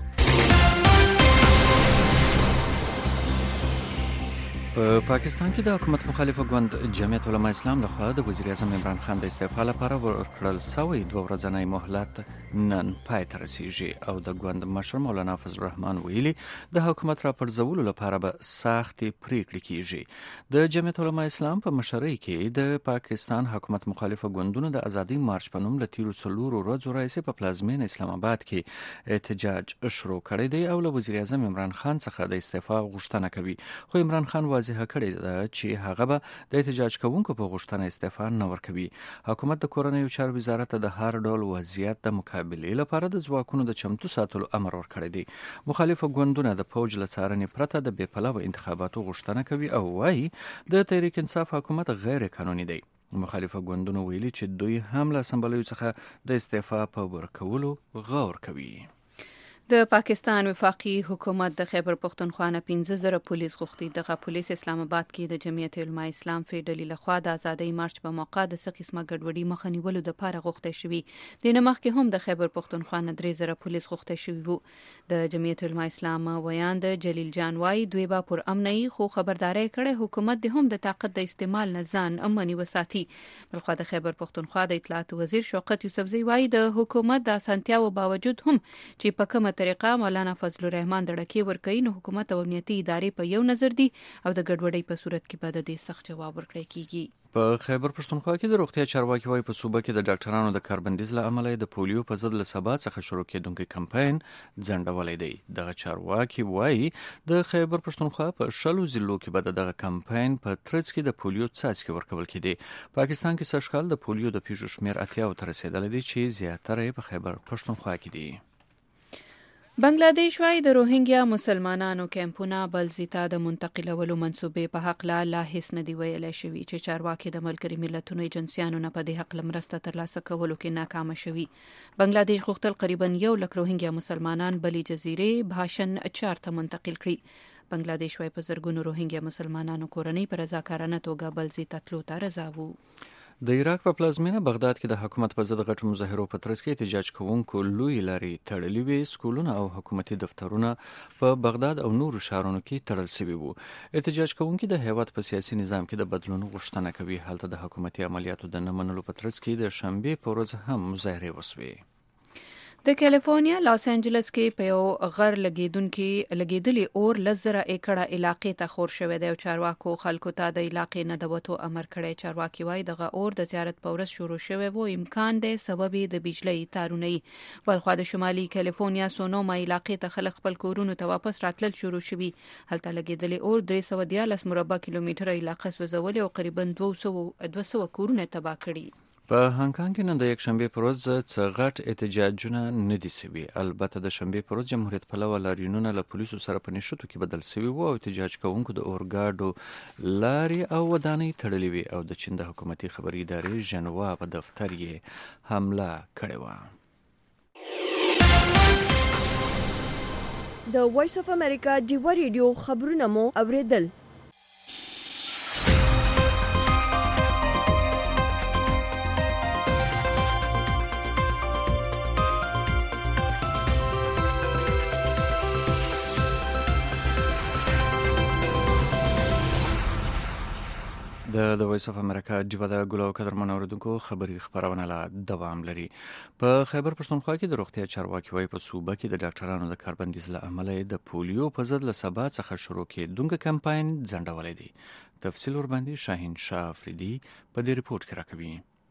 په پاکستان کې د حکومت مخالفه ګوند جمعیت العلماء اسلام لخوا د وزیر اعظم عمران خان د استعفا لپاره ورکړل شوی دوه ورځنی مهلت نن پای ته رسیږي او د ګوند مشر مولانا فضل الرحمن ویلي د حکومت راپرځولو لپاره به سختې پریکړې کیږي. د جمعیت العلماء اسلام په مشرۍ کې د پاکستان حکومت مخالفه ګوندونو د ازادي مارچ په نوم له تیرو څلورو ورځو راهیسې په پلازمینه اسلام آباد کې احتجاج شروع کړی دی او له وزیر اعظم عمران خان څخه د استعفا غوښتنه کوي. خو عمران خان واضح کړی ده چې هغه به د احتجاج کوونکو په غوښتنه استعفا نه ورکوي. حکومت د کورنیو چارو وزارت ته د هر ډول وضعیت د مقابلې لپاره د ځواکونو د چمتو ساتلو امر ورکړی دی. مخالفو ګوندونه د فوج له څارنې پرته د بې پلوه انتخاباتو غوښتنه کوي او وایي د تحریک انصاف حکومت غیر قانوني دی. مخالفه ګوندونه ویلي چې دوی هم له اسمبلیو څخه د استعفا په ورکولو غور کوي. د پاکستان وفاقي حکومت د خیبر پختونخوا نه پنځه زره پولیس غوښتي. دغه پولیس اسلام آباد کې د جمعیت علماء اسلام فیډرالي لخوا د ازادي مارچ په موقع د څه قسمه ګډوډي مخه نیولو د پاره غوښتي شوی. د نه مخکې هم د خیبر پختونخوا نه درې زره پولیس غوښتي شوی وو. د جمعیت علماء اسلام ویاند جلیل جان وای دوی به پر امنۍ خو خبرداري کړي حکومت د هم د طاقت د استعمال نه ځان امني وساتي. بلخو د خیبر پختونخوا د اطلاعات وزیر شوکت یوسفزئی وای د حکومت د اسانتیاو باوجود هم چې په کومه طریقه مولانا فضل الرحمن د ډکې ورکوي نو حکومت او امنیتي ادارې په یو نظر دي او د ګډوډۍ په صورت کې به د دې سخت جواب ورکړی کیږي. په خیبر پښتونخوا کې د روغتیا چارواکي وایي په صوبه کې د ډاکټرانو د کاربندیز له امله د پولیو په ضد له سبا څخه شروع کېدونکی کمپاین ځنډولی دی. دغه چارواکي وایي د خیبر پښتونخوا په شلو ضلعو کې به دغه کمپاین په ترڅ کې د پولیو څاڅکي ورکول کېدي. پاکستان کې سږکال د پولیو د پیښو شمېر اتیاو ته رسېدلی دی چې زیاتره یې په خیبر پښتونخوا کې دي. بنگلاديش وايي د روهینګیا مسلمانانو کیمپونه بلځي ته د منتقلولو منسوبې په حق لا لا هیڅ نه دی ویلی شوي چې چارواکي د ملګري ملتونو ایجنسیانو نه په دې حق لمرسته ترلاسه کولو کې ناکامه شوي. بنگلاديش غوښتل قریبا یو لک روهینګیا مسلمانان بلې جزیرې بهاشن چار ته منتقل کړي. بنگلاديش وايي په زرګونو روهینګیا مسلمانانو کورنۍ په رضاکارانه توګه بلځي ته تلو ته رضا وو. د عراق په پلازمینه بغداد کې د حکومت په ضد غټو مظاهرو په ترڅ کې احتجاج کوونکو لوی لارې تړلې وې. سکولونه او حکومتي دفترونه په بغداد او نورو ښارونو کې تړل شوي وو. احتجاج کوونکي د هیواد په سیاسي نظام کې د بدلون غوښتنه کوي. هلته د حکومتي عملیاتو د نه منلو په ترڅ کې د شنبې په ورځ هم مظاهرې وسوې. د کیلیفورنیا لاس انجلس کې په یو غر لګیدونکې لګیدلې اور لزره ایکړه علاقې ته خور شوې ده او چارواکو خلکو ته د علاقې نه د وتو امر کړی. چارواکي وايي دغه اور د زیارت په ورځ شروع شوی و، امکان دی سبب د بجلی تارونه وي. ولخوا د شمالي کیلیفورنیا سونوما علاقې ته خلک خپل کورونو ته واپس راتلل شروع شوي. هلته لګیدلې اور درې سوه دیارلس مربع کیلومتره علاقه سوځولې او قریبا دوه سوه کورونه تباه کړي. په هانګکانګ کې نن د یک شنبې پر ورځ څه غټ احتجاجونه نه دي سوي. البته د شنبې پر ورځ جمهوریت پلوه لاریونونه له پولیسو سره په نښتو کې بدل سوي وو او احتجاج کوونکو د اورګاډو لارې او ودانۍ تړلې وي او د چین د حکومتي خبري ادارې ژنوا په دفتر یې حمله کړې وه. د وایس اف امریکا ډیوا ریډیو خبرونه مو اوریدل. د د وایس اف امریکا ډیوا د ګلو قدرمن اوریدونکو خبري خبرونه لا دوام لري. په خیبر پښتونخوا کې د روغتیا چارواکي وايي په صوبه کې د ډاکټرانو د کاربندیز له امله د پولیو په ضد له سبا څخه شروع کېدونکی کمپاین ځنډولی دی. تفصیل ورباندې شاهین شاه افریدي په دې ریپورت کې راکوي.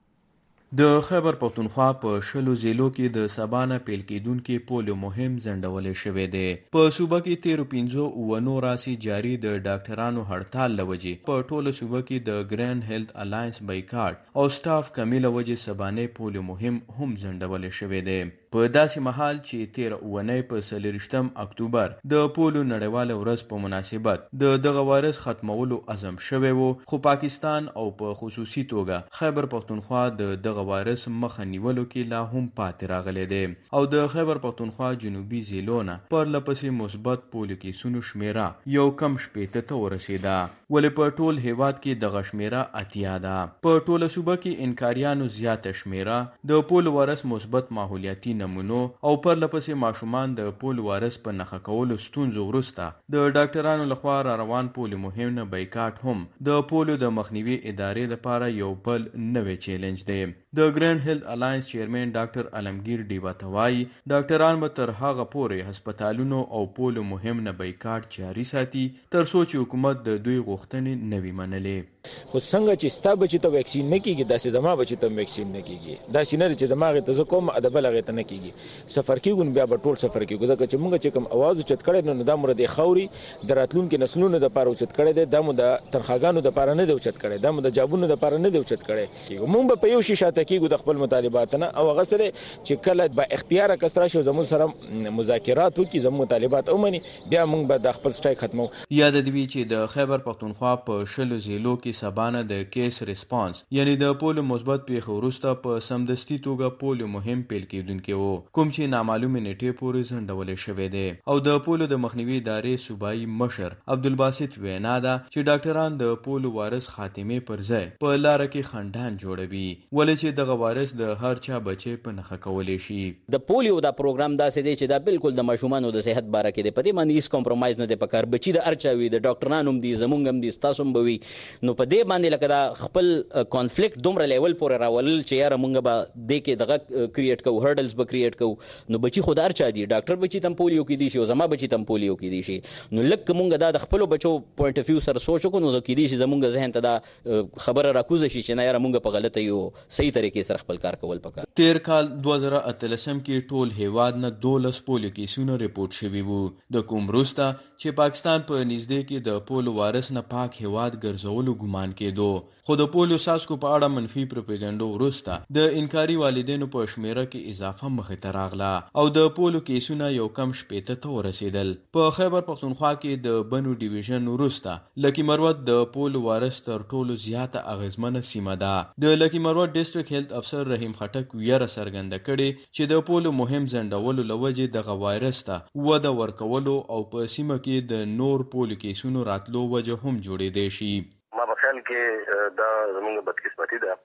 د خیبر پښتونخوا په شلو ضلعو کې د سبانه پیل کېدونکي پولیو مهم ځنډولی شوی دی. په صوبه کې تیرو پنځو اوونو راسي جاري د ډاکټرانو هړتال له وجې په ټوله صوبه کې د ګرینډ هیلث الاینس بایکاټ او سټاف کمی له وجې سبانه پولیو مهم هم ځنډولی شوی دی. په داسې مهال چې تیر اونۍ په څلوېښتم اکتوبر د پولیو نړیواله ورځ په مناسبت د دغه وایرس ختمولو عزم شوی و، خو پاکستان او په خصوصي توګه خیبر پښتونخوا د دغه وایرس مخه نیولو کې لا هم پاتې راغلی دی او د خیبر پښتونخوا جنوبي ضلعو نه پرله پسې مثبت پولیو کیسونو شمیره یو کم شپېته ته ورسېده، ولې په ټول هیواد کې دغه شمیره اتیا ده. په ټوله صوبه کې انکاریانو زیاته شمیره د پولیو وایرس مثبت ماحولیاتي نمونو او پرله پسې ماشومان د پولیو وایرس په نښه کولو ستونزو وروسته د ډاکټرانو لخوا را روان پولیو مهم نه بایکاټ هم د پولیو د مخنیوي ادارې لپاره یو بل نوی چیلنج دی. د ګرینډ هیلث الاینس چیرمن ډاکټر علمگیر ډیوا ته وایي ډاکټران به تر هغه پورې هسپتالونو او پولیو مهم نه بایکاټ جاري ساتي تر څو چې حکومت د دوی غوښتنې نه وي منلې. خو څنګه چې ستا بچي ته ویکسین نه کیږي داسې زما بچي ته ویکسین نه کیږي، داسې نه چې دماغ ته زه کوم د بل هغې ته نه کیږي. سفر کیږو بیا به ټول سفر کیږو ځکه چې موږ چې کوم اواز اوچت کړی نو دا مو د خاوري د راتلونکي نسلونو دپاره اوچت کړی دی، دا مو د تنخواګانو دپاره نه دی اوچت کړی، دا مو د جابونو دپاره نه دی اوچت کړی. موږ به په یو شي شاته کیږو د خپل مطالبات نه او هغه سره چې کله با اختیار کس راشي زموږ سره مذاکرات وکړي زموږ مطالبات ومني بیا موږ به د خپل سټرایک ختمو. یاد دی چې د خیبر پښتونخوا په شلو ضلعو کې سبانه د کیس ریسپانس یعنی د پولیو مثبت پیښو وروسته په سمدستي توګه پولیو مهم پیل کېدونکی و، کوم چې نامعلومې نیټې پورې ځنډولی شوی دی. او د پولیو د مخنیوي ادارې صوبایي مشر عبدالباسط وینا ده چې ډاکټران د پولیو وایرس خاتمې پر ځای په لاره کې خنډان جوړوي، ولې چې دغه وایرس د هر چا بچي په نښه کولی شي. د پولیو دا پروګرام داسې دی چې دا بالکل د ماشومانو د صحت باره کې دی، په دې باندې هیڅ کمپرومایز نه دی پکار. بچي د هر چا وي، د ډاکټرانو هم دي، زمونږ هم دي، ستاسو هم به وي. نو په دې باندې لکه دا خپل کانفلیکټ دومره لیول پورې راولل چې یاره مونږ به دې کې دغه کریټ کوو، هرډلز به کریټ کوو. نو بچي خو د هر چا دي، ډاکټر بچي ته هم پولیو کېدی شي او زما بچي ته هم پولیو کېدی شي. نو لږ که مونږ دا د خپلو بچو پوینټ اف ویو سره سوچ وکړو نو کېدی شي زمونږ ذهن ته دا خبره راکوزه شي چې نه یاره مونږ په غلطه یو صحیح طریقې سره خپل کار کول پکار. تیر کال دوه زره اتلسم کې ټول هیواد نه دولس پولیو کیسونه ریپورټ شوي وو، د کوم وروسته چې پاکستان په نږدې کې د پولیو وایرس نه پاک هیواد ګرځولو ګمان کېدو. خو د پولیو څاڅکو په اړه منفي پروپاګاندا وروسته د انکاري والدینو په شمیره کې اضافه مخې ته راغله او د پولیو کیسونه یو کم شپېته ته ورسېدل. په خیبر پښتونخوا کې د بنو ډیویژن وروسته لکي مروت د پولیو وایرس تر ټولو زیاته اغیزمنه سیمه ده. د لکي مروت ډیسټریکټ هیلث افسر رحیم خټک ویره څرګنده کړې چې د پولیو مهم ځنډولو له وجې دغه وایرس ته وده ورکولو او په سیمه کې د نور پولیو کیسونو راتلو وجه هم جوړېدی شي. ما په خیال کې دا زموږ بدقسمتي ده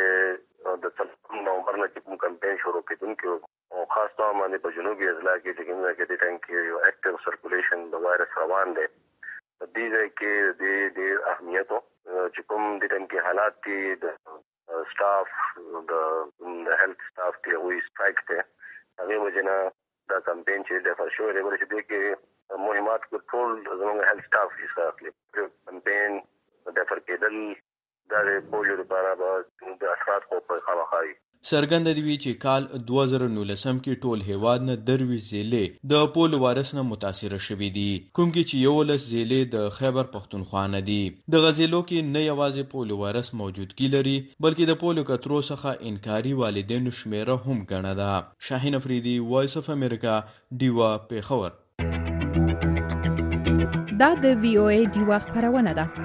چې د څلورم نومبر نه چې کوم کمپین شروع کېدونکی او خاص طور باندې په جنوبي اضلاع کې چې کومه کې د ټایم کې یو اکټیو سرکولیشن د وایرس روان دی. په دې ځای کې د ډېر اهمیت چې کوم د ټایم کې حالات دي د سټاف د هیلث سټاف دی او سټرایک دی هغه وجنه دا کمپین چې د فرشو لري چې د کې مهمات کنټرول زموږ هیلث سټاف یې ساتلی کمپین د فرقېدل د پولیو لپاره به د اثرات خو په خامخایي څرګنده دی چې کال دوه زره نولسم کې ټول هیواد نه دروي ضلعې د پولیو وایرس نه متاثره شوي دي، کوم کې چې یولس ضلعې د خیبر پښتونخوا نه دي. د غزلو کې نه یوازې پولیو وایرس موجودګي لري بلکې د پولیو کترو څخه انکاري والدینو شمیره هم ګڼه ده. شاهین افریدي، وایس اف امریکا، ډیوا، پیښور. دا د وی او ای ډیوا خبرونه ده.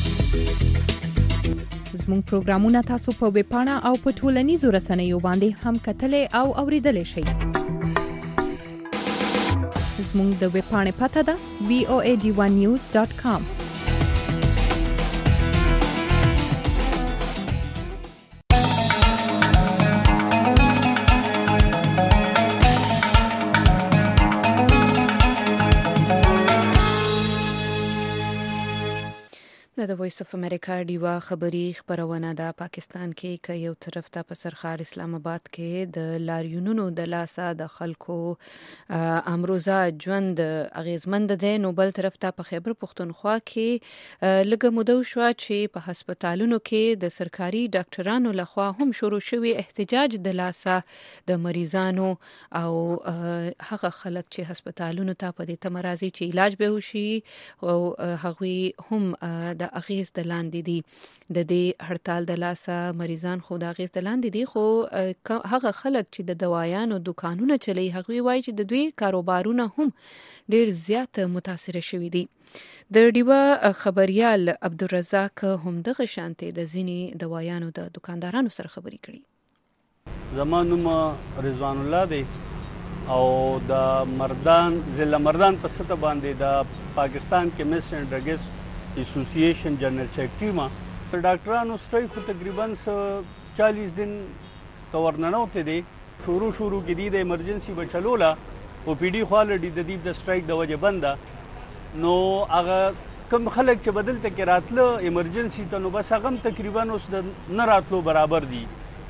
زموږ پروګرامونه تاسو په ویب پاڼه او په ټولنیزو رسنیو باندې هم کتلای او اوریدلای شئ. زموږ د ویب پاڼې پته ده وی او ای ډی ون نیوز ډاټ کام. د وایس اف امریکا ډیوا خبری خبرونه ده. پاکستان کې که یو طرف ته په سرخار اسلام آباد کې د لاریونونو د لاسه د خلکو امروزه ژوند اغیزمند ده، نو بل طرف ته په خیبر پښتونخوا کې لږه موده شوه چې په هسپتالونو کې د سرکاري ډاکټرانو لخوا هم شروع شوی احتجاج د لاسه د مریضانو او هغه خلک چې هسپتالونو ته په دې تمه راځي چې علاج به وشي او هغوی هم د اغیز د لاندې دي. د دې هړتال د لاسه مریضان خو د اغیز د لاندې دي، خو هغه خلک چې د دوايانو دکانونه چلی هغوی وایي چې د دوی کاروبارونه هم ډیر زیات متاثر شوي دي. د ډیوا خبريال عبدالرزاق هم دغه شانته د ځینې دوايانو د دکاندارانو سره خبري کړي. زمانوم رضوان الله دی او د مردان ضلع مردان په سطح باندې د پاکستان کیمسټ اینڈ ډرګس اسوسییشن جنرل سیکرټری ما ډاکټرانو سټرایک خو تقریبا چالیس دن تورننوته دي شروع شروع کې دي د ایمرجنسي بچلولا او پی ډی خالډي د دې د سټرایک د وجه بنده نو هغه کوم خلک چې بدلته کې راتله ایمرجنسي ته نو بس هغه تقریبا اوس د نه راتلو برابر دي.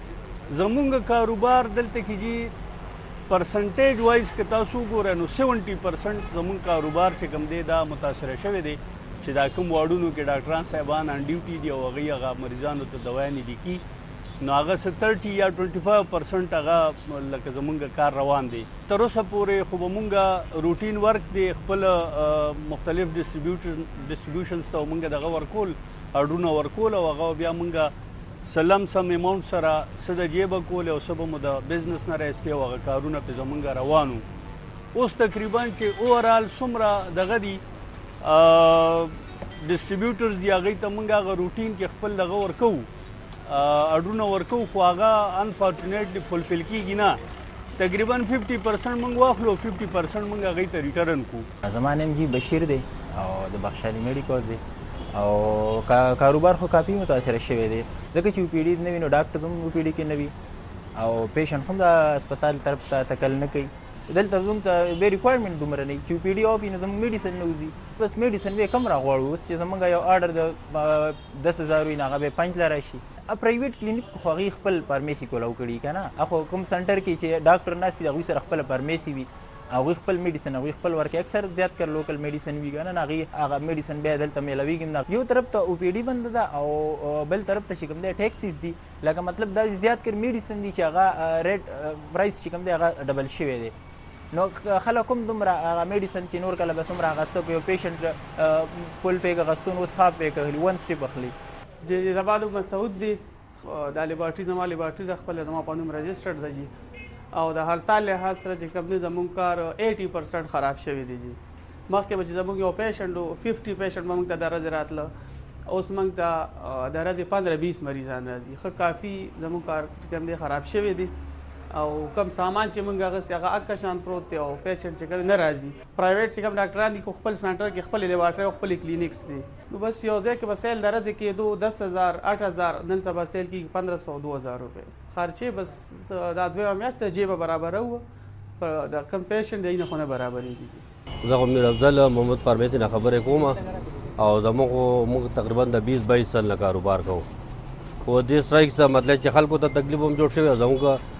زمونږ کاروبار دلته کې جی پرسنټیج وایز که تاسو ګورئ نو سیونټي پرسنټ زمونږ کاروبار چې کوم دی دا متاثر شوی دی چې دا کوم واردونو کې ډاکټران صاحبان ان ډیوټي دي او هغه هغه مریضانو ته دوايانې لیکي نو هغه سترټي یا ټوئنټي فایو پرسنټ هغه لکه زمونږ کار روان دی. تر اوسه پورې خو به مونږ روټین ورک دی خپل مختلف ډسټریبیوشنز ته مونږ دغه ورکول اډونه ورکول او هغه بیا مونږ سلم سم اماونټ سره څه د جیبه کول او څه به مو د بزنس نه راایستې او هغه کارونه پې زمونږ روانو. اوس تقریبا چې اوورال څومره دغه دي ډسټریبیوټرز دی هغه ته مونږ هغه روټین کې خپل دغه ورکو اډونه ورکو خو هغه انفارچونیټلی فلفل کیږي نه. تقریبا ففټي پرسنټ مونږ واخلو ففټي پرسنټ مونږ هغه ته ریټرن کو. زما نوم جی بشیر دی او د بخشالي میډیکل دی او کاروبار خو کافي متاثر شوی دی ځکه چې او پی ډي نه وي نو ډاکټر هم او پی ډي کې نه وي او پیشنټ هم د هسپتال طرف ته تکل نه کوي. دلته زموږ ته به ریکوایرمنټ دومره نه چې او پی ډي او پی نه زموږ میډیسن نه وځي بس میډیسن به کم راغواړو. اوس چې زموږ یو آرډر د دس هزار وي نه هغه به پنځ لاره شي. پرایویټ کلینیک خو هغوی خپل فارمیسي کولاو کړي که نه اخو کوم سنټر کې چې ډاکټر ناست وي هغوی سره خپله فارمیسي وي هغوی خپل میډیسن هغوی خپل ورکوي. اکثر زیات کر لوکل میډیسن وي که نه هغوی هغه میډیسن بیا دلته میلاویږي هم. یو طرف ته او پی ډي بنده ده او بل طرف ته چې کوم دی ټیکسیز دي لکه مطلب دا زیات کر میډیسن دي چې هغه ریټ پرایس چې کوم دی هغه ډبل شوی دی نو خلک هم دومره هغه میډیسن چې نور کله به څومره هغه څه یو پیشنټ فل پې غستون اوس هاف پې کوي ون سټیپ اخلي. زما نوم مسعود دی دا لیبارټري زما لیبارټري د خپل زما په نوم رجسټرډ ده جی او د هړتال لحاظ سره چې کوم دی زموږ کار ایټي پرسنټ خراب شوی دی جی. مخکې به چې زموږ یو پیشنټ و ففټي پیشنټ به موږ ته د ورځې راتله اوس موږ ته د ورځې پندره بیس مریضان راځي. ښه کافي زموږ کار چې کوم دی خراب شوی دی او کم سامان چې موږ هغسې هغه اکه شان پروت دی او پیشنټ چې کوم نه راځي. پرایویټ چې کوم ډاکټران دي خو خپل سنټر کې خپل لیبارټري او خپل کلینیکس دي نو بس یو ځای کې به سیل د ورځې کېدو دس هزار اټ هزار نن سبا سیل کېږي پندره سوه دو هزار روپۍ خرچې بس دا دویمه میاشت ته جیبه برابره وه د کم پیشنټ دی نه خو نه برابرېږي. زه خو میر افضل محمد فارمیسي نه خبرې کوم او زموږ موږ تقریبا د بیس بایس سال نه کاروبار کوو خو دې سټرایک سره مطلب چې خلکو ته تکلیف هم جوړ شوی او زموږ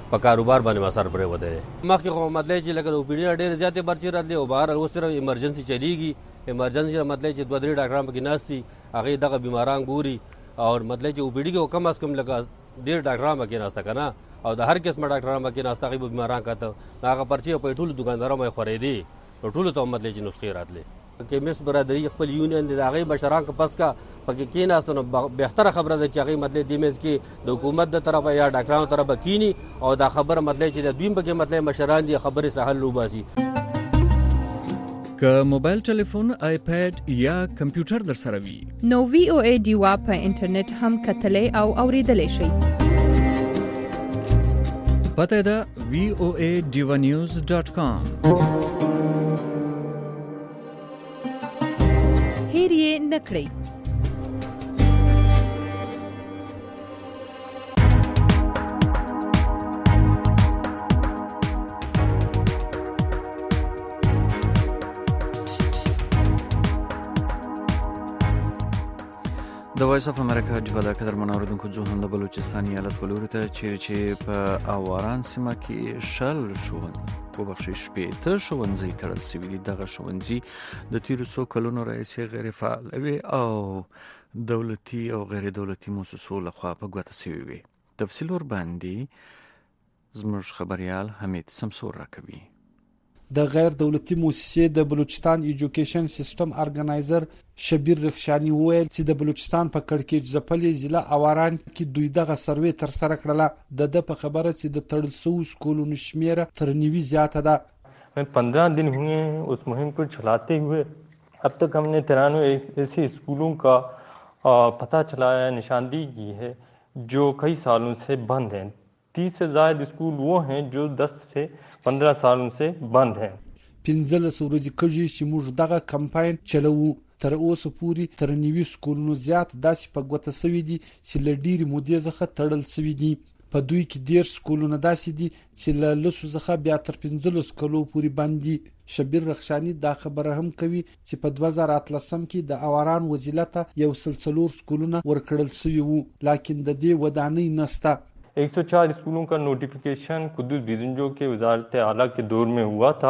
په کاروبار باندې اثر پرې وده. مخکې خو مطلب چې لکه د اوپیډي ډېر زیاتې پرچې راتلې او بهر اوس صرف ایمرجنسي چلیږي. ایمرجنسي مطلب چې دوه درې ډاکټران پکې ناست دي هغې دغه بیماران ګوري او مطلب چې اوپیډي کې کم از کم لکه ډېر ډاکټران پکې ناسته که نه او د هر قسمه ډاکټران پکې ناسته هغې به بیماران کاته نو هغه پرچې په ټولو دکاندارانو باندې خورېدې نو ټولو ته مطلب چې نسخې راتلې. کیمس برادري خپل یونین د هغې مشران که پس کا پکې کېناستو نو بهتره خبره ده چې هغې مطلب دې منځ کې د حکومت د طرفه یا ډاکټرانو طرفه کینی او دا خبره مطلب چې د دوی پکې مطلب مشران دي خبرې څه حل وباسي. که موبایل ټلیفون، آیپیډ یا کمپیوټر در سره وي نو وی او ای ډیوا په انټرنیټ هم کتلی او اوریدلی شئ. پته ده وی او ای ډیوا نیوز ډاټ کام. هیر یې نه کړئ. د وایس اف امریکا ډیوا د قدر منوردونکو جو هم د بلوچستان ایالت ولوري ته چیرې چې په اواران سیمه کې شل ښوونځي وبخښئ شپېته ښوونځي تړل سوي دي. دغه ښوونځي د تېرو څو کلونو راهیسې غیر فعاله وي او دولتي او غیر دولتي مؤسسو لخوا په ګوته سوي وي. تفصیل ورباندې زموږ خبریال حمید سمسور راکوي. د غیر دولتي مؤسسې د بلوچستان ایجوکیشن سیستم ارګنایزر شبیر رخشانی وویل چې د بلوچستان په کړکېچ ځپلې ضلع اواران کې دوی دغه سروې ترسره کړله. د ده په خبره چې د تړل شویو سکولونو شمیره تر نیوي زیاته ده. पंद्रह दिन हुए हैं उस मुहिम को चलाते हुए. अब तक हमने तिरानवे ऐसे स्कूलों का पता चलाया है, निशानदेही की है जो कई सालों से बंद हैं. तीस से ज्यादा स्कूल वो हैं जो दस से पंद्रह सालों से बंद हैं. پنځلس ورځې کېږي چې موږ دغه کمپاین چلوو. تر اوسه پورې تر نیوي سکولونو زیات داسې په ګوته سوي دي چې له ډېرې مودې څخه تړل سوي دي. په دوی کې دېرش سکولونه داسې دي چې له لسو څخه بیا تر پنځلس کلو پورې بند دي. شبیر رخشانی دا خبره هم کوي چې په دوه زره اتلسم کې د اواران وزیرت ته یو سل څلور سکولونه ورکړل سوي وو لیکن د دې ودانۍ نسته. एक सौ चार स्कूलों का नोटिफिकेशन कुद्दूस बिजंजो के वजारत आला के दौर में हुआ था,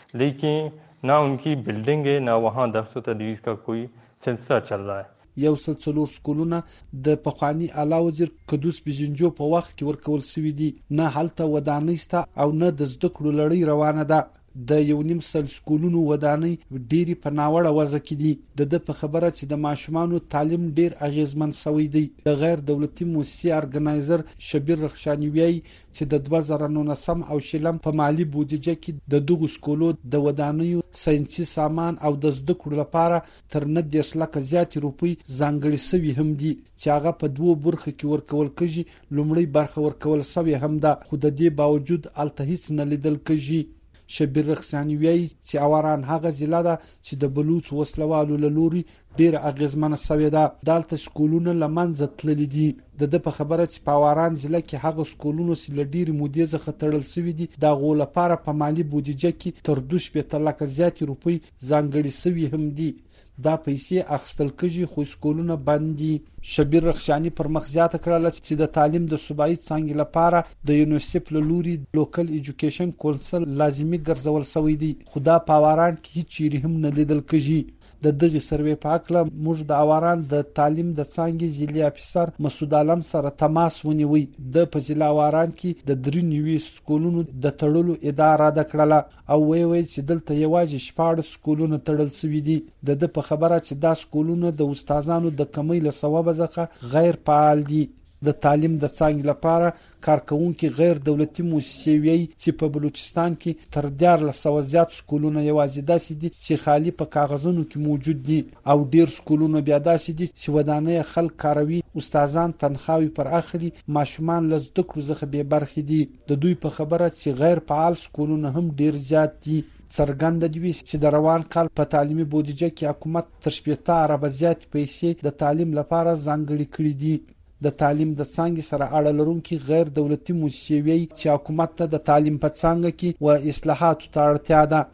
लेकिन ना उनकी बिल्डिंग है ना वहाँ दर्स व तदरीस का कोई सिलसिला चल रहा है. یو سل څلور سکولونه د پخوانی اعلی وزیر قدوس بیژنجو په وخت کې ورکول شوي دي. نه هلته ودانۍ شته او نه د زده کړو لړۍ روانه ده. د یو نیم سل سکولونو ودانۍ ډېرې په ناوړه وضع کې دي. د ده په خبره چې د ماشومانو تعلیم ډېر اغیزمن شوی دی. د غیر دولتي مؤسسې ارګنایزر شبیر رخشانی وایي چې د دوه زره نولسم او شلم په مالی بودیجه کې د دغو سکولو د ودانیو ساینسي سامان او د زده کړو لپاره تر نه دېرش لکه زیاتې روپۍ ځانګړې سوي هم دي چې هغه په دوو برخو کې ورکول کېږي. لومړی برخه ورکول سوې هم ده خو د دې باوجود هلته هیڅ نه لیدل کېږي. شبیر رخشانی وایي چې اواران هغه ضلع ده چې د بلوچ وسلوالو له لوري ډېره اغېزمنه سوې ده. دلته سکولونه له منځه تللي دي. د ده په خبره چې په اواران ضلع کې هغه سکولونو چې له ډېرې مودې څخه تړل سوي دي د هغو لپاره په مالي بودیجه کې تر دوه شپېته لکه زیاتې روپۍ ځانګړې سوي هم دي. دا پیسې اخیستل کېږي خو سکولونه بند دي. شبیر رخشانی پر مخ زیاته کړله چې د تعلیم د صوبایي څانګې لپاره د یونیسف له لوري لوکل ایجوکیشن کونسل لازمي ګرځول شوی دی خو دا په اواران کې هیڅ چیرې هم نه لیدل کېږي. د دغې سروې په هکله موږ د اواران د تعلیم د څانګې ضلعي افیسر مسعود عالم سره تماس ونیوی. د په ضلع اواران کې د درې نوي سکولونو د تړلو ادعا راده کړله او ویې ویل چې دلته یوازې شپاړس سکولونه تړل سوي دي. د ده په خبره چې دا سکولونه د استادانو د کمۍ له سببه څخه غیر فعال دي. د تعلیم د څانګې لپاره کارکوونکي غیر دولتي مؤسسې وایي چې په بلوچستان کې تر دیارلس سوه زیات سکولونه یوازې داسې دي چې خالي په کاغذونو کې موجود دي او ډیر سکولونه بیا داسې دي چې ودانۍ خلک کاروي، استادان تنخواوې پر اخلي، ماشومان له زده کړو څخه بې برخې دي. د دوی په خبره چې غیر فعال سکولونه هم ډیر زیات دي. څرګنده دی چې د روان کال په تعلیمي بودیجه کې حکومت تر شپېته اربه زیات پیسې د تعلیم لپاره ځانګړې کړې دي. د تعلیم د څانګې سره اړه لرونکي غیر دولتي مؤسسې وایي چې حکومت ته د تعلیم په څانګه کې و اصلاحاتو ته اړتیا ده.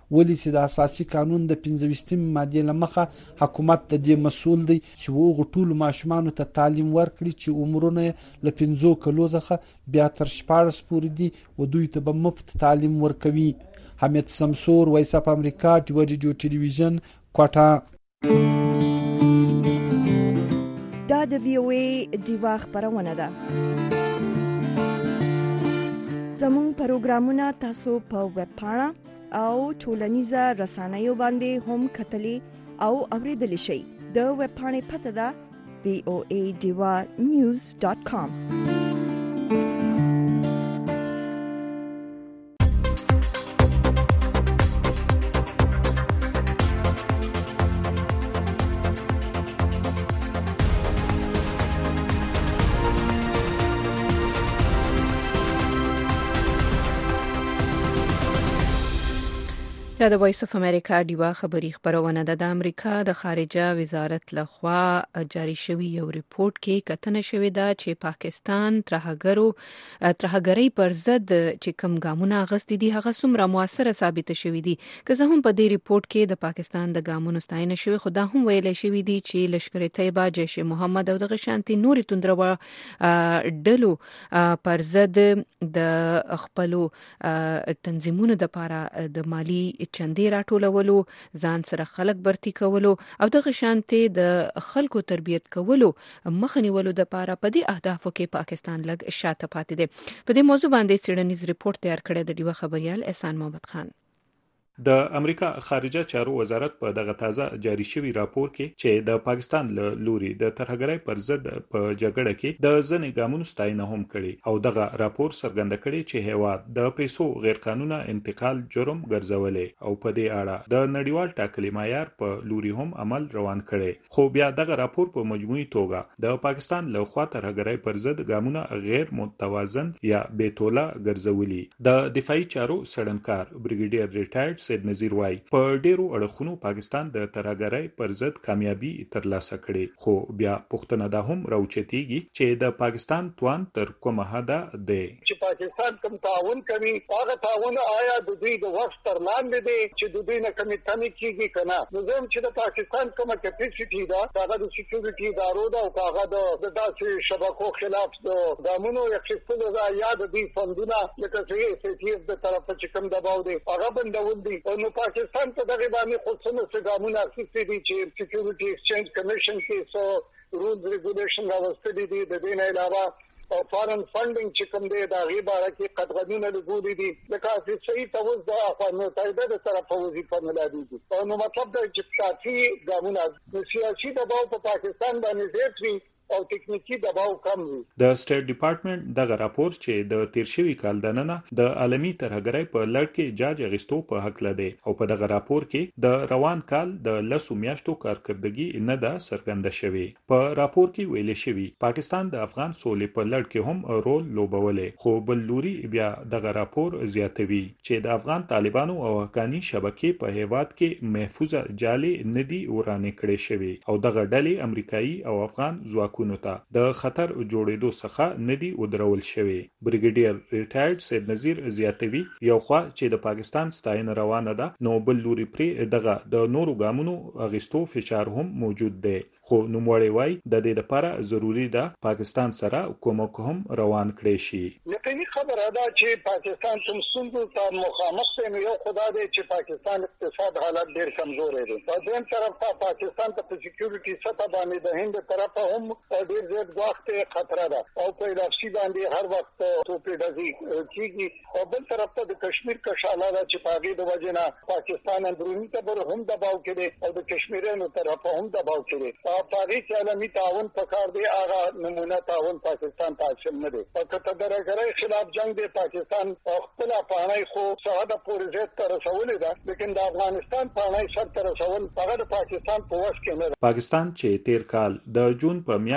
ولې چې د اساسي قانون د پنځه ویشتمې مادې له مخه حکومت د دې مسؤل دی چې وغه ټول ماشومانو ته تعلیم ورکړي چې عمرونه له پنځو کلو څخه بیا تر شپاړس پورې دي او دوی ته به مفت تعلیم ورکوي. حمید سمسور، وایس اف امریکا، ټي ریډیو ټلویزیون، کوټه. دا د وی او ای ډیوا خبرونه ده. زموږ پروګرامونه تاسو په ویب پاڼه او ټولنیزه رسنیو باندې هم کتلی او اوریدلی شئ. د ویب پاڼې پته ده وی او ای ډیوا نیوز ډاټ کام. دا د وایس اف امریکا ډیوا خبری خبرونه ده. د امریکا د خارجه وزارت لخوا جاری شوی یو ریپورت کې کتنه شوې ده چې پاکستان ترهګرو ترهګری پر ضد چې کوم ګامونه اخیستي دي هغه څومره موثر ثابت شوی دي. که زه هم په دې ریپورت کې د پاکستان د ګامونو ستاینه شوی، خو دا هم ویل شوی دي چې لشکر طیبه، جیش محمد او دغه شانتي نوري توندرو ډلو پر ضد د خپلو تنظیمونو د لپاره د مالی چندې راټولولو، ځان سره خلک برتی کولو او دغه شانتي د خلکو تربیت کولو مخنیولو د لپاره په دې اهدافو کې پاکستان لږ شاته پاتې دی. په دې موضوع باندې څېړنیز ریپورت تیار کړی د ډیوا خبريال احسان محمد خان. د امریکا خارجه چارو وزارت په دغه تازه جاری شوی راپور کې چې د پاکستان له لوري د ترهګرۍ پر ضد په جګړه کې د ځنې ګامونو ستاینه هم کړي او دغه راپور څرګنده کړي چې هیواد د پیسو غیر قانوني انتقال جرم ګرځولې او په دې اړه د نړیوال ټاکلي معیار په لوري هم عمل روان کړي. خو بیا دغه راپور په مجموعي توګه د پاکستان له خوا ترهګرۍ پر ضد ګامونه غیر متوازن یا بیتوله ګرځولي. د دفاعي چارو سړنکار بریګیډیر ریټایرډ سید نذیر وای په ډیرو اړخونو پاکستان د ترهګرۍ پر ضد کامیابی ترلاسه کړي، خو بیا پښتنه ده هم راوچتيږي چې د پاکستان توان تر کومه حد ده چې پاکستان کوم تعاون کوي. هغه تعاون آیا د دوی د وخت تر لاندې دی چې د دوی نه کمی کمی کیږي کنه؟ نو زم چې د پاکستان کومه کیپاسټي ده هغه د سکیورټي ادارو ده او هغه د داسې شبکو خلاف د دامونو یقیني ده یا د دې فندونه لکه چې سی ټي ایف د طرفه چې کوم دباو دی هغه بندول دي. نو پاکستان په دغه باندې خو څه ګامونه اخیستي دي چې سکیورټي ایکسچینج کمیشن کې سو رولز ریګولیشن راوستلي دي. د دې نه علاوه او فارن فندینګ چې کوم دی دا غي باره کې قدغنونه لګولي دي لکه چې صحیح توز د افغان متحده د طرفه وظیفه نه لري. نو مطلب دا چې کافي ګامونه سیاسي دباو په پاکستان باندې زیات وي او ټکنیکی دباو کم وي. د سټیټ ډپارټمنټ دغه راپور چې د تیر شوی کال د ننه د عالمي ترهګرۍ په لړ کې جاج اغستو په حق لده او په دغه راپور کې د روان کال د لسو میاشتو کارکردګي نه ده څرګنده شوی. په راپور کې ویل شوی پاکستان د افغان سولې په لړ کې هم رول لوبولې، خو بل لوري بیا دغه راپور زیاتوي چې د افغان طالبانو او حقانی شبکې په هیواد کې محفوظه جالي ندي ورانه کړې شوی او دغه ډلې امریکایي او افغان ځواکونو ته د خطر جوړېدو څخه ندي ودرول شوی. بریګیډیر ریټایرډ سید نذیر زیاتوي یو خوا چې د پاکستان ستاینه روانه ده، نو بل لوري پرې دغه د نورو ګامونو اغستو فشار هم موجود دی. خو نوموړی وای د دې لپاره ضروری ده پاکستان سره کومک هم روان کړي شي. یقیني خبره ده چې پاکستان کوم ستونزو ته مخامخ دی. یو خدای دی چې پاکستان اقتصاد حالت ډیر کمزور دی. په دې طرف ته پاکستان ته سکیورټي سطح باندې د هند طرفه هم ډیر زیات وخت خطر ده او په لافسي باندې هر وخت توپې ډزي کیږي او بل طرف ته د کشمیر کشاله ده چې په دې د وجنه پاکستان اندرونی ته هم دباو کړي او د کشمیرانو طرفه هم دباو کړي. پاریس عالمي تعاون پکار دی، هغه نمونه تعاون پاکستان ته حاصل نه دی. په تدارکګرۍ خلاف جنگ دی پاکستان خپل پانای خو ساده پورې زیات تر رسولې ده، لیکن د افغانستان پانای سر تر رسول هغه د پاکستان په وس کې نه ده. پاکستان چې تیر کال د جون په میاشت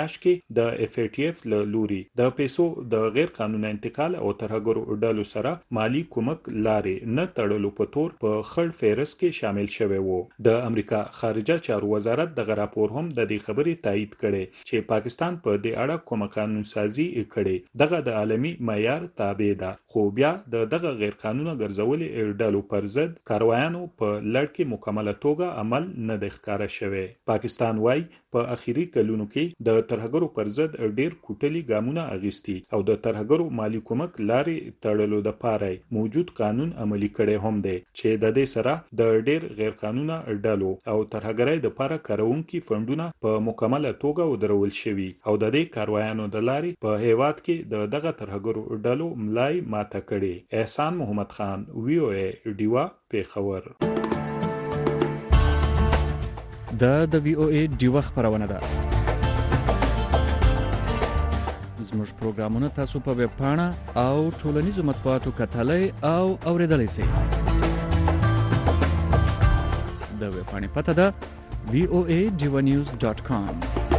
میاشت کې د اف ای ټی اف له لوري د پیسو د غیر قانوني انتقال او ترهګرو ډلو سره مالی کومک لارې نه تړلو په تور په خړ فهرست کې شامل شوی وو. د امریکا خارجه چارو وزارت د راپور هم د دې خبرې تایید کړي چې پاکستان په دې اړه کوم قانون سازي کړي دغه د عالمي معیار تابع ده، خو بیا د دغه غیر قانوني ګرځولې ډلو پر ضد کاروایانو په لړ کې مکمله توګه عمل نه د ښکارا شوی. پاکستان وايي په اخیری کلونو کې د ترهګرو پر ضد ډیر کوټلي ګامونه اغیستي او د ترهګرو مالی کومک لارې تړلو د پاره موجود قانون عملی کړي هم دي چې د دې سره د ډیر غیر قانوني ډلو او ترهګرۍ د لپاره کارونکي فندونه په مکمله توګه ودرول شوي او د دې کاروایانو د لارې په هیواد کې د دغه ترهګرو ډلو ملای ماته کړي. احسان محمد خان، وی او ای ډیوا، پیښور. د د وی او ای ډیوا خبرونه ده. زموږ پروګرامونه تاسو په ویب پاڼه او ټولنیزو مطبوعاتو کتلای او اوریدلای شئ. د ویب پاڼې پته ده وی او ای ډیوا نیوز ډاټ کام.